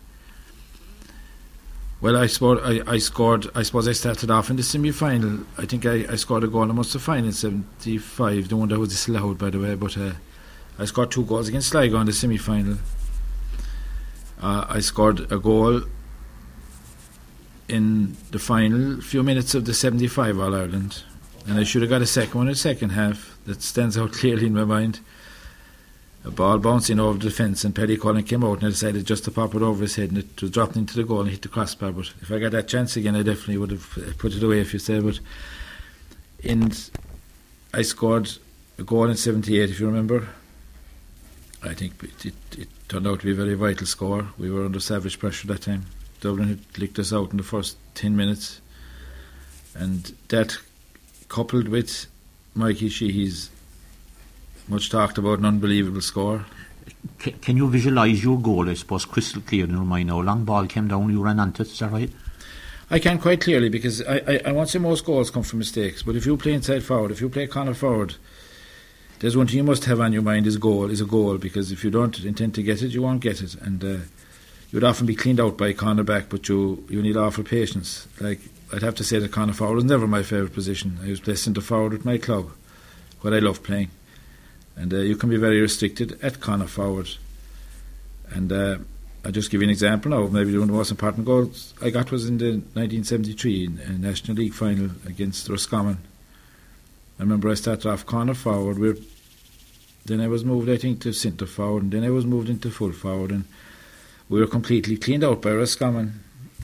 well, I, scored, I, I scored, I suppose I started off in the semi-final. I think I, I scored a goal in Munster final in seventy-five, the one that was disallowed, by the way, but uh, I scored two goals against Sligo in the semi-final. Uh, I scored a goal in the final few minutes of the seventy-five All-Ireland, and I should have got a second one in the second half. That stands out clearly in my mind. A ball bouncing over the defence, and Paddy Cullen came out and I decided just to pop it over his head, and it was dropped into the goal and hit the crossbar. But if I got that chance again, I definitely would have put it away, if you say. But in, I scored a goal in seventy-eight, if you remember. I think it, it, it turned out to be a very vital score. We were under savage pressure that time. Dublin had licked us out in the first ten minutes, and that, coupled with Mikey Sheehy's much talked about an unbelievable score. C- can you visualise your goal, I suppose, crystal clear in your mind now? Long ball came down, you ran onto it, is that right? I can quite clearly, because I, I, I won't say most goals come from mistakes, but if you play inside forward, if you play corner forward, there's one thing you must have on your mind is goal, is a goal, because if you don't intend to get it, you won't get it. And uh, you'd often be cleaned out by a corner back, but you, you need awful patience. Like, I'd have to say that corner forward was never my favourite position. I was playing centre forward with my club, what I love playing. And uh, you can be very restricted at corner forward. And uh, I'll just give you an example now. Maybe one of the most important goals I got was in the nineteen seventy-three National League final against Roscommon. I remember I started off corner forward. We're, then I was moved, I think, to centre forward, and then I was moved into full forward. And we were completely cleaned out by Roscommon.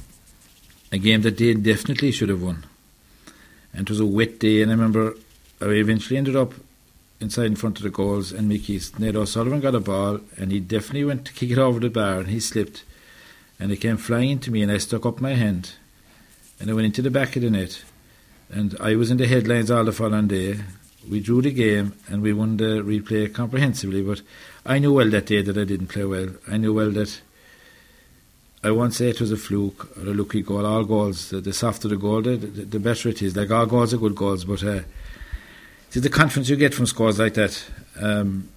A game that they definitely should have won. And it was a wet day, and I remember I eventually ended up inside in front of the goals, and Mickey Ned O'Sullivan got a ball, and he definitely went to kick it over the bar, and he slipped, and it came flying into me, and I stuck up my hand, and I went into the back of the net, and I was in the headlines all the following day. We drew the game, and we won the replay comprehensively, but I knew well that day that I didn't play well. I knew well that I won't say it was a fluke or a lucky goal. All goals, the, the softer the goal, the, the, the better it is. Like, all goals are good goals, but uh, it's the confidence you get from scores like that. Um,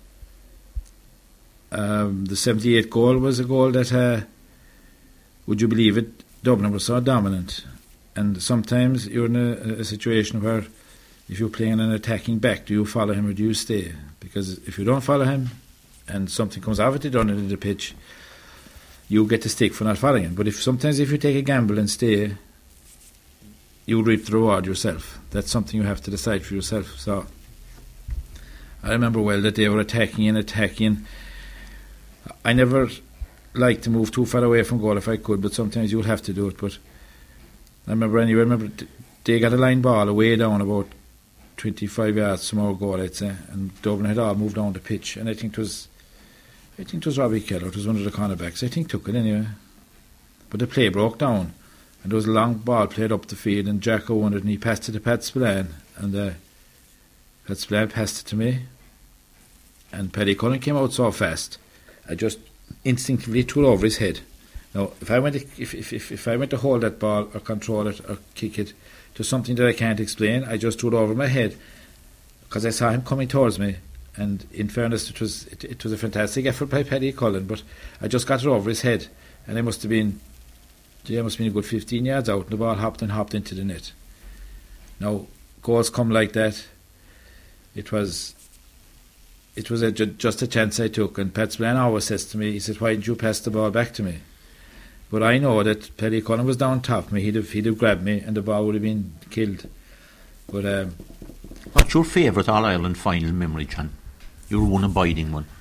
um, the seventy-eight goal was a goal that, uh, would you believe it, Dublin was so dominant. And sometimes you're in a, a situation where if you're playing an attacking back, do you follow him or do you stay? Because if you don't follow him and something comes out of it on the pitch, you get the stick for not following him. But if sometimes if you take a gamble and stay, you'll reap the reward yourself. That's something you have to decide for yourself. So I remember well that they were attacking and attacking. I never liked to move too far away from goal if I could, but sometimes you'll have to do it. But I remember anyway, I remember they got a line ball away down about twenty-five yards from our goal, I'd say, and Dublin had all moved down the pitch, and I think it was I think it was Robbie Keller, it was one of the cornerbacks, I think took it anyway. But the play broke down, and there was a long ball played up the field, and Jacko won it, and he passed it to Pat Spillane, and uh, Pat Spillane passed it to me, and Paddy Cullen came out so fast, I just instinctively threw it over his head. Now, if I went to, if, if, if, if I went to hold that ball or control it or kick it to something that I can't explain, I just threw it over my head because I saw him coming towards me. And in fairness, it was it, it was a fantastic effort by Paddy Cullen, but I just got it over his head, and I must have been, yeah, must have been a good fifteen yards out, and the ball hopped and hopped into the net. Now, goals come like that. It was, it was a, just a chance I took, and Pat Spillane always says to me, he said, "Why didn't you pass the ball back to me?" But I know that Paddy Cullen was down top of me. He'd have he'd have grabbed me, and the ball would have been killed. But um, what's your favourite All Ireland final memory, John? Your one abiding one.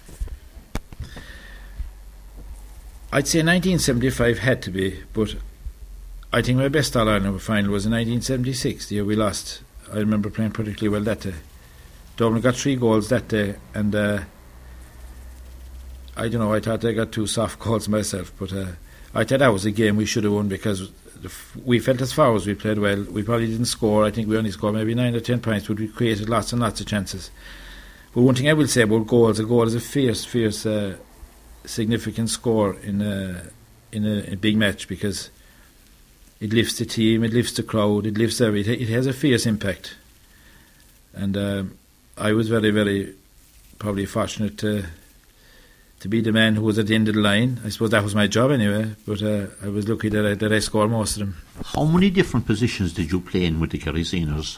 I'd say nineteen seventy-five had to be, but I think my best All Ireland final was in nineteen seventy-six, the year we lost. I remember playing particularly well that day. Dublin got three goals that day, and uh, I don't know, I thought they got two soft goals myself, but uh, I thought that was a game we should have won, because we felt as far as we played well. We probably didn't score. I think we only scored maybe nine or ten points, but we created lots and lots of chances. But one thing I will say about goals, a goal is a fierce, fierce, uh, significant score in a, in a, a big match, because it lifts the team, it lifts the crowd, it lifts everything. It has a fierce impact. And uh, I was very, very probably fortunate to to be the man who was at the end of the line. I suppose that was my job anyway, but uh, I was lucky that I, that I scored most of them. How many different positions did you play in with the Kerry Seniors?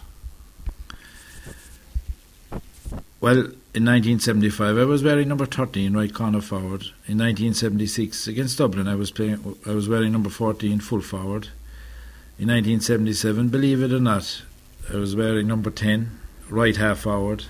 Well, in nineteen seventy-five I was wearing number thirteen, right corner forward. In nineteen seventy-six against Dublin I was playing. I was wearing number fourteen, full forward. In nineteen seventy-seven, believe it or not, I was wearing number ten, right half forward.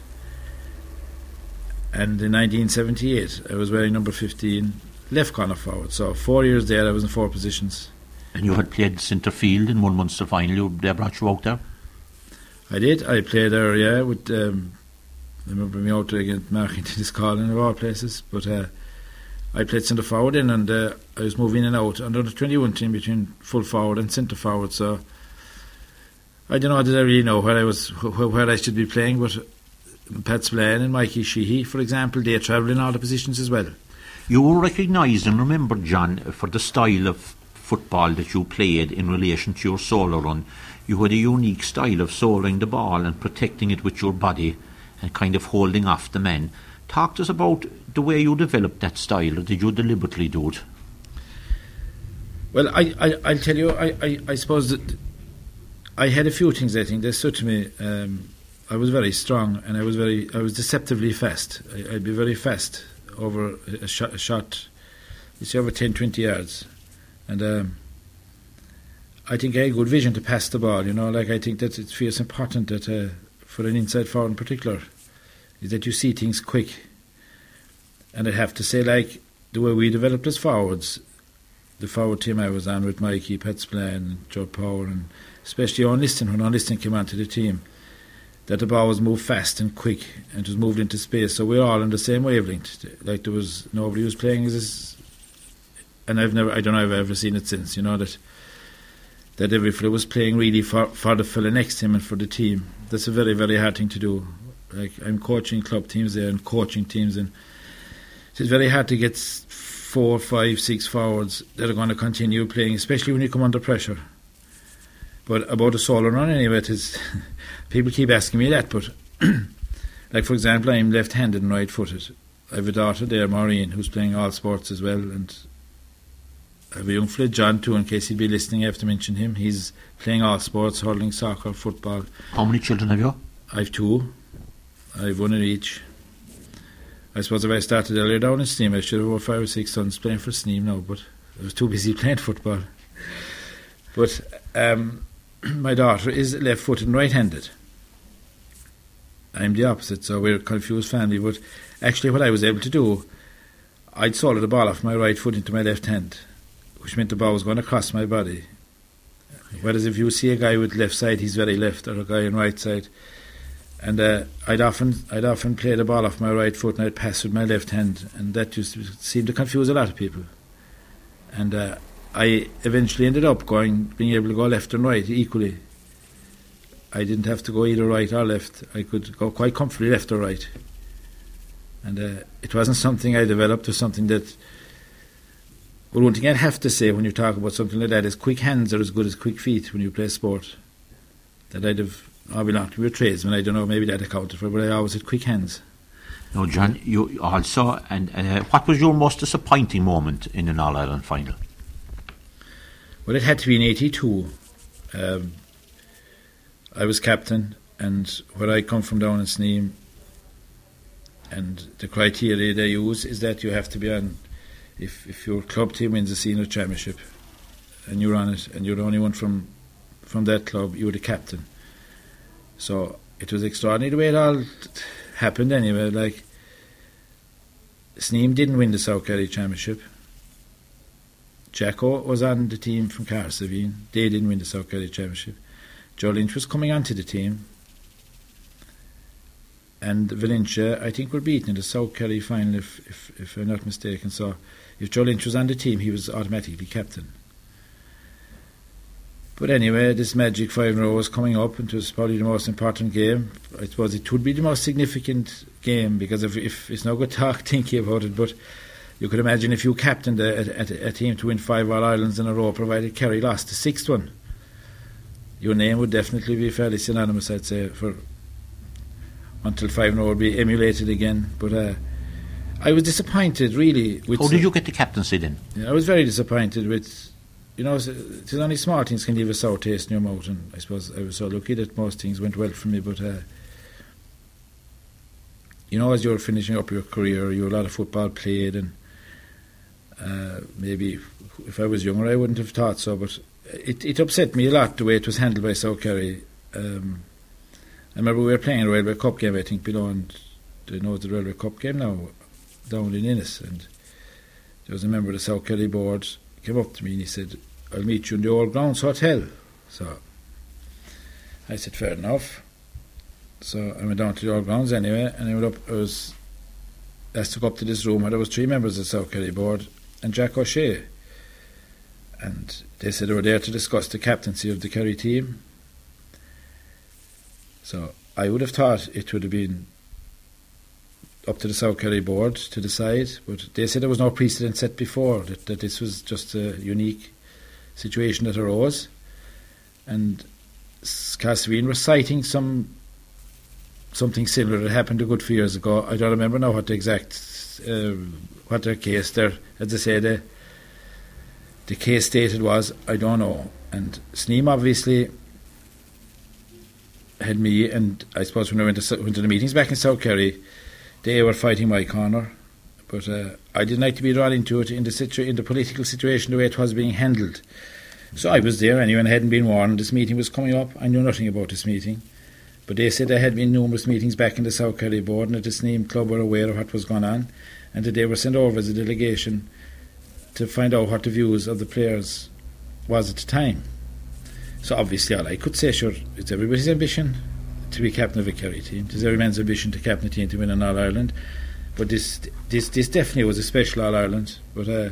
And in nineteen seventy-eight, I was wearing number fifteen, left corner forward. So four years there, I was in four positions. And you had played centre field in one Munster final. You, they brought you out there? I did. I played there, yeah, with, um, I remember me out there against Markington this calling of all places. But uh, I played centre forward in, and uh, I was moving in and out under the twenty-one team between full forward and centre forward. So I don't know, did I really know where I was, where, where I should be playing, but Pat Spillane and Mikey Sheehy, for example, they travel in all the positions as well. You were recognised and remembered, John, for the style of football that you played in relation to your solo run. You had a unique style of soloing the ball and protecting it with your body and kind of holding off the men. Talk to us about the way you developed that style, or did you deliberately do it? Well, I, I, I'll tell you, I, I, I suppose that I had a few things, I think, that stood to me. Um, I was very strong, and I was very, I was deceptively fast. I, I'd be very fast over a shot, a shot you see, over ten, twenty yards. And um, I think I had good vision to pass the ball, you know, like I think that it feels important that uh, for an inside forward in particular, is that you see things quick. And I'd have to say, like, the way we developed as forwards, the forward team I was on with Mikey, Pat Spillane, Joe Power, and especially Owen Liston, when Owen Liston came onto the team, that the ball was moved fast and quick and it was moved into space, so we were all on the same wavelength. Like, there was nobody who was playing as this, and I've never, I don't know if I've ever seen it since, you know, that that every fellow was playing really for, for the fellow next to him and for the team. That's a very, very hard thing to do. Like, I'm coaching club teams there and coaching teams, and it's very hard to get four, five, six forwards that are going to continue playing, especially when you come under pressure. But about a solo run, anyway, it is people keep asking me that, but like, for example, I'm left-handed and right-footed. I have a daughter there, Maureen, who's playing all sports as well, and I have a young fella, John, too, in case he'd be listening. I have to mention him. He's playing all sports, hurling, soccer, football. How many children have you? I have two. I have one in each. I suppose if I started earlier down in Sneem, I should have about five or six sons playing for Sneem now, but I was too busy playing football. But um, my daughter is left-footed and right-handed. I'm the opposite, so we're a confused family. But actually what I was able to do, I'd solo the ball off my right foot into my left hand, which meant the ball was going across my body. Whereas if you see a guy with left side, he's very left, or a guy on right side. And uh, I'd often I'd often play the ball off my right foot and I'd pass with my left hand, and that used to seem to confuse a lot of people. And uh, I eventually ended up going, being able to go left and right equally. I didn't have to go either right or left. I could go quite comfortably left or right. And uh, it wasn't something I developed, or something that... Well, one thing I'd have to say when you talk about something like that is quick hands are as good as quick feet when you play sport. That I'd have... I belong to be a tradesman, I don't know, maybe that accounted for, but I always had quick hands. No, John, you also... And uh, what was your most disappointing moment in an All-Ireland final? Well, it had to be in eighty-two. Um, I was captain, and where I come from down in Sneem, and the criteria they use is that you have to be on, if, if your club team wins a senior championship and you're on it and you're the only one from from that club, you're the captain. So it was extraordinary the way it all happened anyway. Like, Sneem didn't win the South Kerry championship. Jacko was on the team from Carsavine. They didn't win the South Kerry championship. Joe Lynch was coming onto the team, and Valencia, I think, were beaten in the South Kerry final, if, if, if I'm not mistaken. So if Joe Lynch was on the team, he was automatically captain. But anyway, this magic five in a row was coming up, and it was probably the most important game. I suppose it would be the most significant game, because if, if it's no good talk thinking about it, but you could imagine if you captained a, a, a team to win five All-Irelands in a row, provided Kerry lost the sixth one, your name would definitely be fairly synonymous, I'd say, for until five in a row would be emulated again. But uh, I was disappointed, really. With How did you get the captaincy then? Yeah, I was very disappointed with, you know, it's only small things can leave a sour taste in your mouth, and I suppose I was so lucky that most things went well for me. But uh, you know, as you're finishing up your career, you had a lot of football played, and uh, maybe if I was younger I wouldn't have thought so, but it, it upset me a lot the way it was handled by South Kerry. Um, I remember we were playing a Railway Cup game, I think, below, and they know the Railway Cup game now, down in Innis, and there was a member of the South Kerry board came up to me and he said, I'll meet you in the Old Grounds Hotel. So I said, fair enough. So I went down to the Old Grounds anyway, and I went up, I was asked to go up to this room where there was three members of the South Kerry board and Jack O'Shea. And they said they were there to discuss the captaincy of the Kerry team. So I would have thought it would have been up to the South Kerry board to decide, but they said there was no precedent set before, that, that this was just a unique situation that arose. And Castlevine were citing some something similar that happened a good few years ago. I don't remember now what the exact uh, what their case there, as I say, the the case stated was, I don't know. And Sneem obviously had me, and I suppose when I went to, went to the meetings back in South Kerry, they were fighting my corner, but uh, I didn't like to be drawn into it in the situ- in the political situation the way it was being handled. So I was there anyway, and I hadn't been warned this meeting was coming up. I knew nothing about this meeting, but they said there had been numerous meetings back in the South Kerry board, and that the Sneem club were aware of what was going on, and that they were sent over as a delegation to find out what the views of the players was at the time. So obviously all I could say, sure, it's everybody's ambition to be captain of a Kerry team. It's every man's ambition to captain a team to win an All-Ireland. But this this this definitely was a special All-Ireland. But uh,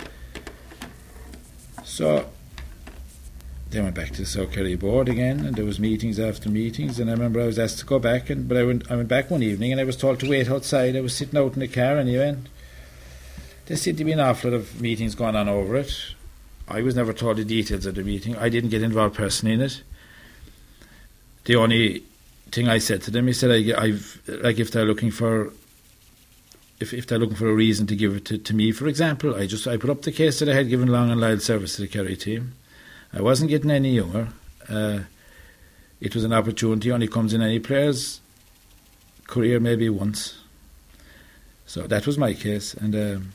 so they went back to the South Kerry board again, and there was meetings after meetings, and I remember I was asked to go back, and but I went I went back one evening and I was told to wait outside. I was sitting out in the car anyway, and there seemed to be an awful lot of meetings going on over it. I was never told the details of the meeting. I didn't get involved personally in it. The only thing I said to them, he said, I, I've like if they're looking for, if if they're looking for a reason to give it to, to me, for example, I just I put up the case that I had given long and loyal service to the Kerry team. I wasn't getting any younger. Uh, it was an opportunity, only comes in any player's career maybe once. So that was my case, and um,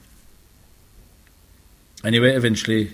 anyway, eventually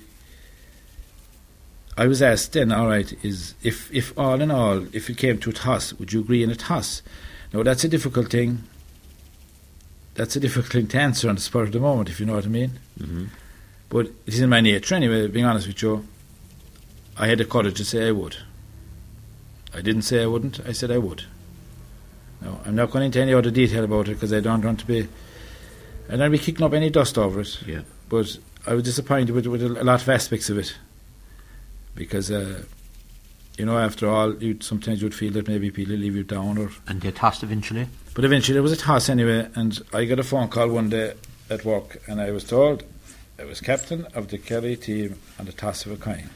I was asked then, all right, is if, if all in all, if it came to a toss, would you agree in a toss? Now, that's a difficult thing. That's a difficult thing to answer on the spur of the moment, if you know what I mean. Mm-hmm. But it is in my nature anyway, being honest with you. I had the courage to say I would. I didn't say I wouldn't, I said I would. Now, I'm not going into any other detail about it because I don't want to be, I don't want to be kicking up any dust over it. Yeah. But I was disappointed with, with a lot of aspects of it. Because, uh, you know, after all, you'd, sometimes you'd feel that maybe people leave you down. Or And they tossed eventually? But eventually there was a toss anyway, and I got a phone call one day at work, and I was told I was captain of the Kerry team on the toss of a coin.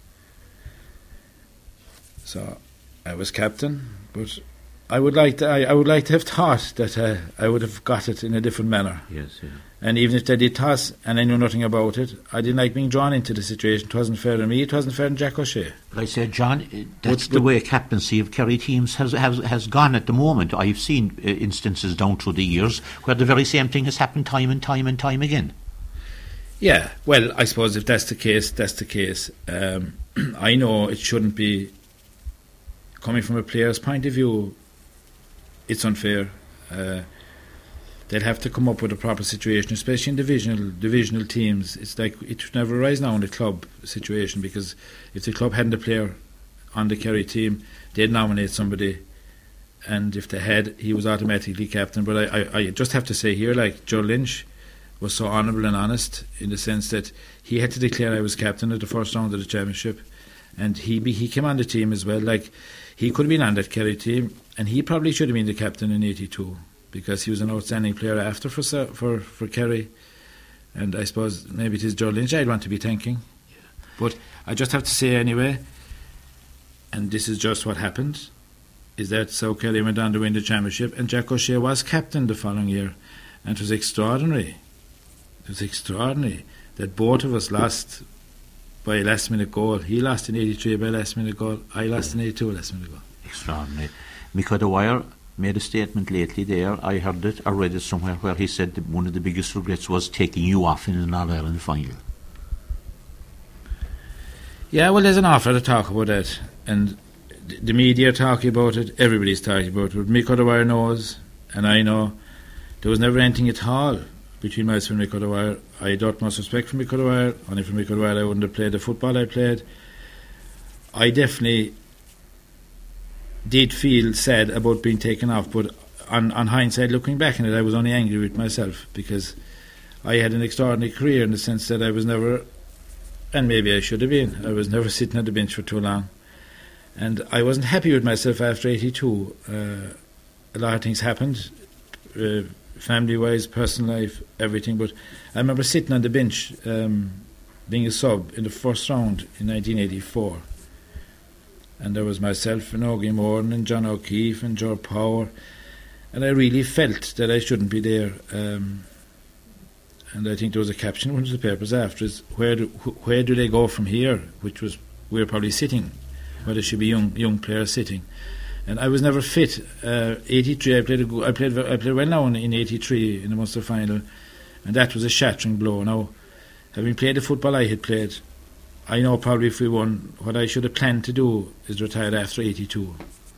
So I was captain, but I would like to, I, I would like to have thought that uh, I would have got it in a different manner. Yes, yeah. And even if they did toss and I knew nothing about it, I didn't like being drawn into the situation. It wasn't fair to me, it wasn't fair to Jack O'Shea. But I said, John, uh, that's But- the but- way captaincy of Kerry teams has, has has gone at the moment. I've seen uh, instances down through the years where the very same thing has happened time and time and time again. Yeah, well, I suppose if that's the case, that's the case. Um, I know it shouldn't be, coming from a player's point of view, it's unfair. Uh, they'll have to come up with a proper situation, especially in divisional divisional teams. It's like it should never arise now in the club situation, because if the club hadn't a player on the Kerry team, they'd nominate somebody, and if they had, he was automatically captain. But I, I, I just have to say here, like, Joe Lynch was so honourable and honest in the sense that he had to declare I was captain at the first round of the championship, and he be, he came on the team as well. Like, he could have been on that Kerry team, and he probably should have been the captain in eighty-two, because he was an outstanding player after for for for Kerry. And I suppose maybe it is Joe Lynch I'd want to be thanking. Yeah. But I just have to say anyway, and this is just what happened, is that South Kerry went on to win the championship, and Jack O'Shea was captain the following year, and it was extraordinary. It was extraordinary that both of us lost by a last minute goal. He lost in eighty-three by a last minute goal. I lost in eighty-two by a last minute goal. Extraordinary. Mick Dwyer made a statement lately there, I heard it, I read it somewhere, where he said that one of the biggest regrets was taking you off in an All-Ireland final. Yeah, well, there's an awful lot of talk about that, and th- the media are talking about it, everybody's talking about it. Mick O'Dwyer knows, and I know, there was never anything at all between myself and Mick O'Dwyer. I had utmost respect for Mick O'Dwyer. Only for Mick O'Dwyer I wouldn't have played the football I played. I definitely did feel sad about being taken off, but on, on hindsight, looking back on it, I was only angry with myself, because I had an extraordinary career in the sense that I was never, and maybe I should have been, I was never sitting on the bench for too long. And I wasn't happy with myself after eighty-two. Uh, a lot of things happened, uh, family-wise, personal life, everything. But I remember sitting on the bench, um, being a sub in the first round in nineteen eighty-four. And there was myself and Augie Moran and John O'Keefe and Joe Power. And I really felt that I shouldn't be there. Um, and I think there was a caption in one of the papers after, is where do, wh- where do they go from here? Which was, we were probably sitting, where there should be young young players sitting. And I was never fit. Uh, eighty-three, I played, a go- I played I played well now in, in eighty-three in the Munster final, and that was a shattering blow. Now, having played the football I had played, I know probably if we won, what I should have planned to do is retire after eighty-two,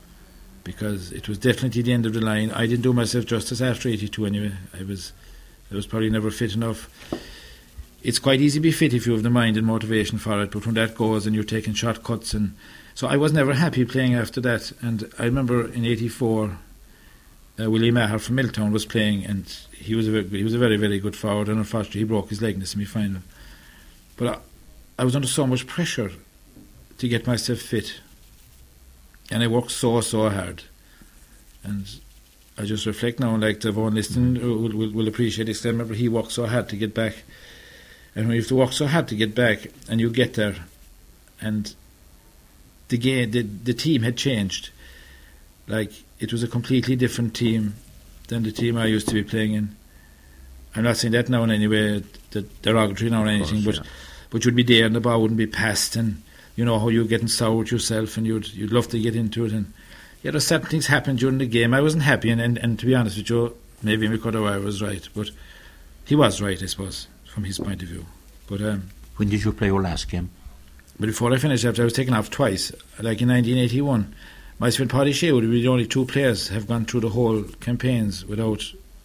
because it was definitely the end of the line. I didn't do myself justice after eighty-two anyway. I was I was probably never fit enough. It's quite easy to be fit if you have the mind and motivation for it, but when that goes and you're taking shortcuts, and so I was never happy playing after that. And I remember in eighty-four, uh, Willie Maher from Milltown was playing, and he was a very, he was a very very good forward, and unfortunately he broke his leg in the semi-final. But I, I was under so much pressure to get myself fit, and I worked so so hard. And I just reflect now, like the one listening will, will, will appreciate this. I remember he worked so hard to get back, and when you have to work so hard to get back, and you get there, and the game, the the team had changed. Like, it was a completely different team than the team I used to be playing in. I'm not saying that now in any way, that derogatory now or anything, course, but yeah. but you'd be there and the ball wouldn't be passed, and you know how you're getting sour with yourself, and you'd you'd love to get into it, and yeah, there's certain things happened during the game. I wasn't happy, and, and, and to be honest with you, maybe Mick O'Dwyer was right, but he was right, I suppose, from his point of view. But um, when did you play your last game? But before I finished, after I was taken off twice, like in nineteen eighty-one, myself and Paddy Shea would be the only two players have gone through the whole campaigns without,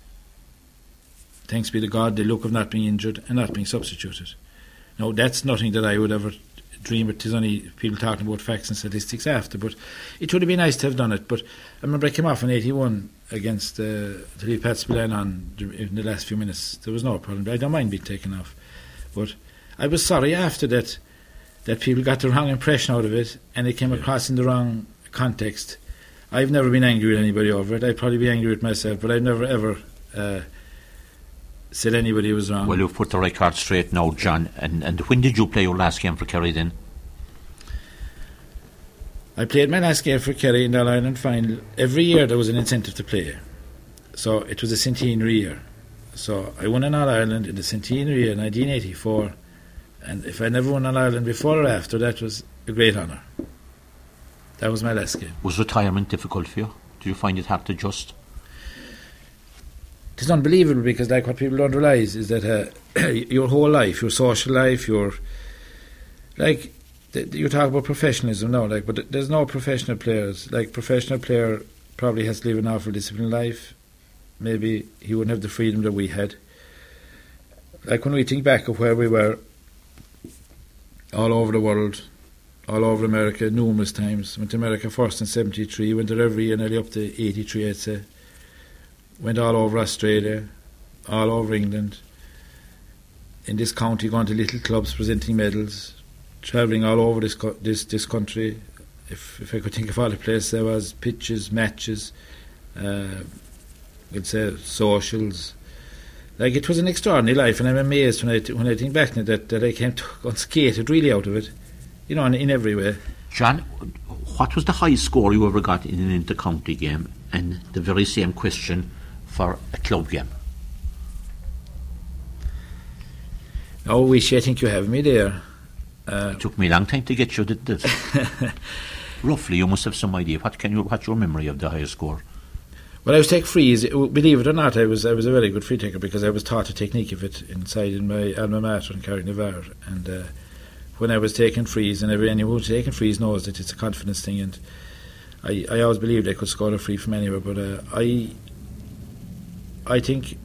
thanks be to God, the luck of not being injured and not being substituted. Now, that's nothing that I would ever dream. It is only people talking about facts and statistics after, but it would have been nice to have done it. But I remember I came off in eighty-one against uh, to leave Pat Spillane on in the last few minutes. There was no problem. I don't mind being taken off, but I was sorry after that that people got the wrong impression out of it, and it came across in the wrong context. I've never been angry with anybody over it. I'd probably be angry with myself, but I've never ever uh, said anybody was wrong. Well, you've put the record straight now, John. And, and when did you play your last game for Kerry then? I played my last game for Kerry in the All-Ireland final. Every year there was an incentive to play. So it was a centenary year. So I won an All-Ireland in the centenary year, nineteen eighty-four. And if I never won an Ireland before or after, that was a great honour. That was my last game. Was retirement difficult for you? Did you find it hard to adjust? It's unbelievable, because like what people don't realise is that uh, your whole life, your social life, your like th- you talk about professionalism now, like, but there's no professional players. Like, professional player probably has to live an awful disciplined life. Maybe he wouldn't have the freedom that we had. Like, when we think back of where we were, all over the world, all over America, numerous times. Went to America first in seventy-three, went there every year, nearly up to eighty-three, I'd say. Went all over Australia, all over England. In this county, going to little clubs, presenting medals, travelling all over this co- this this country. If if I could think of all the places there was, pitches, matches, uh, I'd say socials. Like, it was an extraordinary life, and I'm amazed when I th- when I think back to it that, that I came to unscathed really out of it, you know, in, in every way. John, what was the highest score you ever got in an inter-county game? And the very same question for a club game. Oh, wish I think you have me there. Uh, it took me a long time to get you, didn't it? Roughly, you must have some idea. What can you? What's your memory of the highest score? Well, I was take frees. Believe it or not, I was I was a very good free taker, because I was taught the technique of it inside in my alma mater in Carrignavar. And uh, when I was taking frees, and every anyone who's taking frees knows that it's a confidence thing, and I, I always believed I could score a free from anywhere, but uh, I I think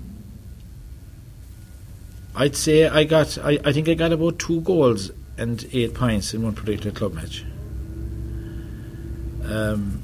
I'd say I got I, I think I got about two goals and eight points in one particular club match. Um,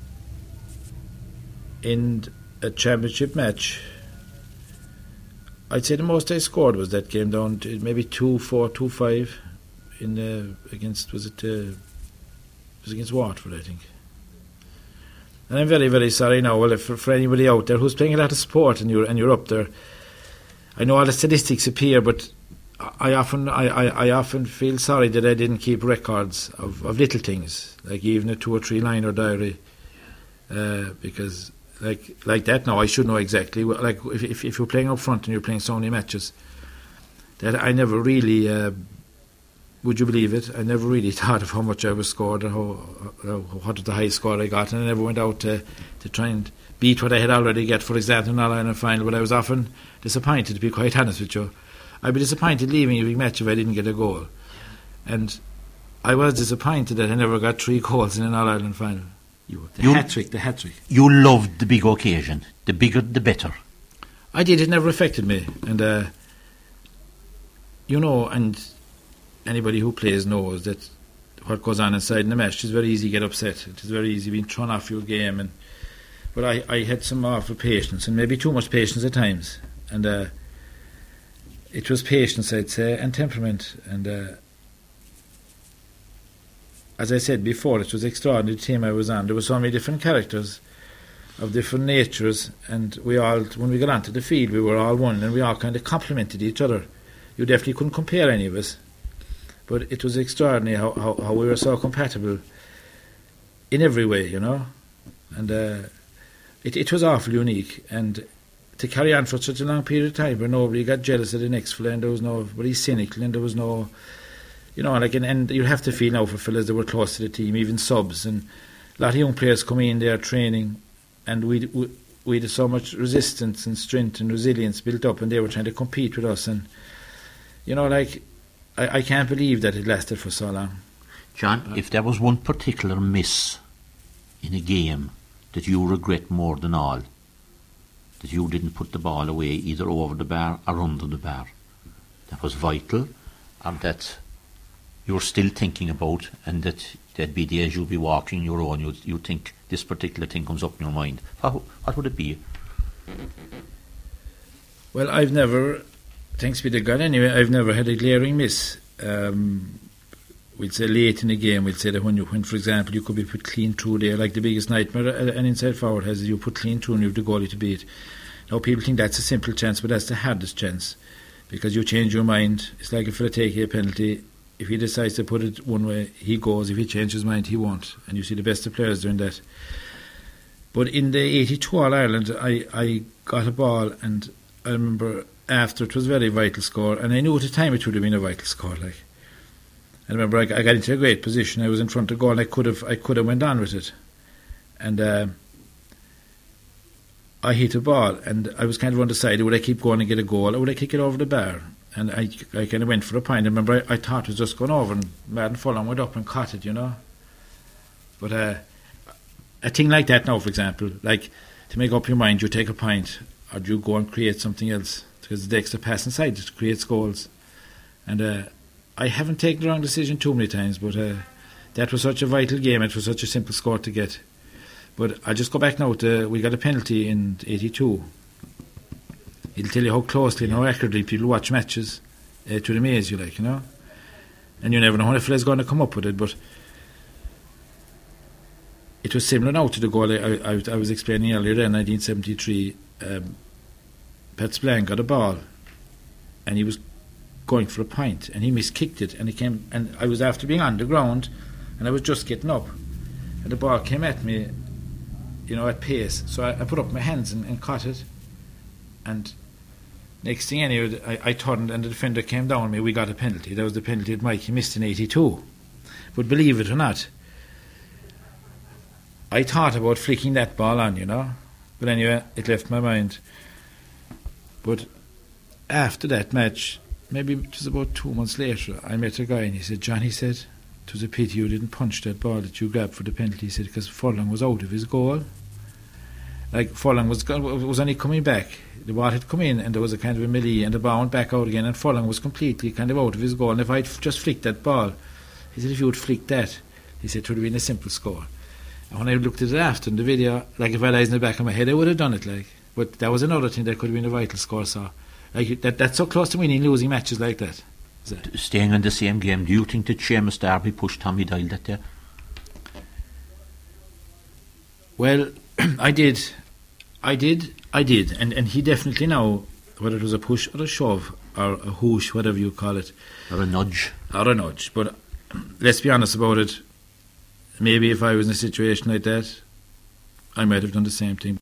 in a championship match, I'd say the most I scored was that game down to maybe two four, two five in the against was it uh, it was against Watford, I think. And I'm very, very sorry now. Well, if for, for anybody out there who's playing a lot of sport and you're and you're up there, I know all the statistics appear, but I often I, I, I often feel sorry that I didn't keep records of, of little things, like even a two or three liner diary, uh, because like like that now I should know exactly. Like if if, if you're playing up front and you're playing so many matches, that I never really. Uh, Would you believe it? I never really thought of how much I was scored or how, how, what was the highest score I got, and I never went out to, to try and beat what I had already got, for example, in an All-Ireland final, but I was often disappointed, to be quite honest with you. I'd be disappointed leaving a big match if I didn't get a goal. And I was disappointed that I never got three goals in an All-Ireland final. You, the hat-trick, the hat-trick. You loved the big occasion. The bigger, the better. I did. It never affected me. And, uh, you know, and... anybody who plays knows that what goes on inside in the match is very easy to get upset. It is very easy being thrown off your game. And but I, I had some awful patience, and maybe too much patience at times. And uh, it was patience, I'd say, and temperament. And uh, as I said before, it was extraordinary the team I was on. There were so many different characters of different natures, and we all, when we got onto the field, we were all one, and we all kind of complemented each other. You definitely couldn't compare any of us. But it was extraordinary how, how, how we were so compatible in every way, you know. And uh, it, it was awfully unique. And to carry on for such a long period of time where nobody got jealous of the next fella, and there was nobody cynical, and there was no, you know, like, and, and you have to feel now for fellas that were close to the team, even subs, and a lot of young players coming in there training, and we we, we had so much resistance and strength and resilience built up, and they were trying to compete with us, and, you know, like, I, I can't believe that it lasted for so long. John, uh, if there was one particular miss in a game that you regret more than all, that you didn't put the ball away either over the bar or under the bar, that was vital, and that you're still thinking about, and that there'd be days you'll be walking your own, you'd, you'd think this particular thing comes up in your mind. What, what would it be? Well, I've never... Thanks be to God anyway, I've never had a glaring miss. Um, we'd say late in the game, we'd say that when, you, when for example, you could be put clean through there, like the biggest nightmare an inside forward has, is you put clean through and you have the goalie to beat. Now, people think that's a simple chance, but that's the hardest chance, because you change your mind. It's like if you take a penalty, if he decides to put it one way, he goes. If he changes his mind, he won't. And you see the best of players doing that. But in the eighty-two All-Ireland, I, I got a ball, and I remember... after it was a very vital score, and I knew at the time it would have been a vital score. Like, I remember I, I got into a great position. I was in front of goal, and I could have I could have went on with it, and uh, I hit a ball, and I was kind of undecided: would I keep going and get a goal, or would I kick it over the bar? And I, I kind of went for a point. I remember I, I thought it was just going over, and Martin Fulham went up and caught it, you know. But uh, a thing like that now, for example, like to make up your mind, you take a point, or do you go and create something else? Because the extra pass inside it creates goals. And uh, I haven't taken the wrong decision too many times, but uh, that was such a vital game. It was such a simple score to get. But I'll just go back now to, we got a penalty in eighty-two. It'll tell you how closely and how accurately people watch matches, uh, to the maze, you like, you know. And you never know when a fella's going to come up with it, but it was similar now to the goal I, I, I was explaining earlier then, nineteen seventy-three. Um, Pat Spillane got a ball, and he was going for a point, and he miskicked it, and he came, and I was after being on the ground, and I was just getting up, and the ball came at me, you know, at pace. So I, I put up my hands and, and caught it, and next thing I knew, I, I turned, and the defender came down on me. We got a penalty. That was the penalty that Mikey missed in eighty-two. But believe it or not, I thought about flicking that ball on, you know, but anyway, it left my mind. But after that match, maybe it was about two months later, I met a guy and he said, John, he said, it was a pity you didn't punch that ball that you grabbed for the penalty, he said, because Furlong was out of his goal. Like, Furlong was, was only coming back. The ball had come in and there was a kind of a melee and the ball went back out again and Furlong was completely kind of out of his goal. And if I'd f- just flicked that ball, he said, if you would flick that, he said, it would have been a simple score. And when I looked at it after in the video, like if I lies in the back of my head, I would have done it, like. But that was another thing that could have been a vital score, so like that, that's so close to winning losing matches like that. that. Staying in the same game, do you think that Seamus Darby pushed Tommy Doyle that day? Well, I did. I did, I did, and, and he definitely now, whether it was a push or a shove or a whoosh, whatever you call it, or a nudge, or a nudge. But let's be honest about it. Maybe if I was in a situation like that, I might have done the same thing.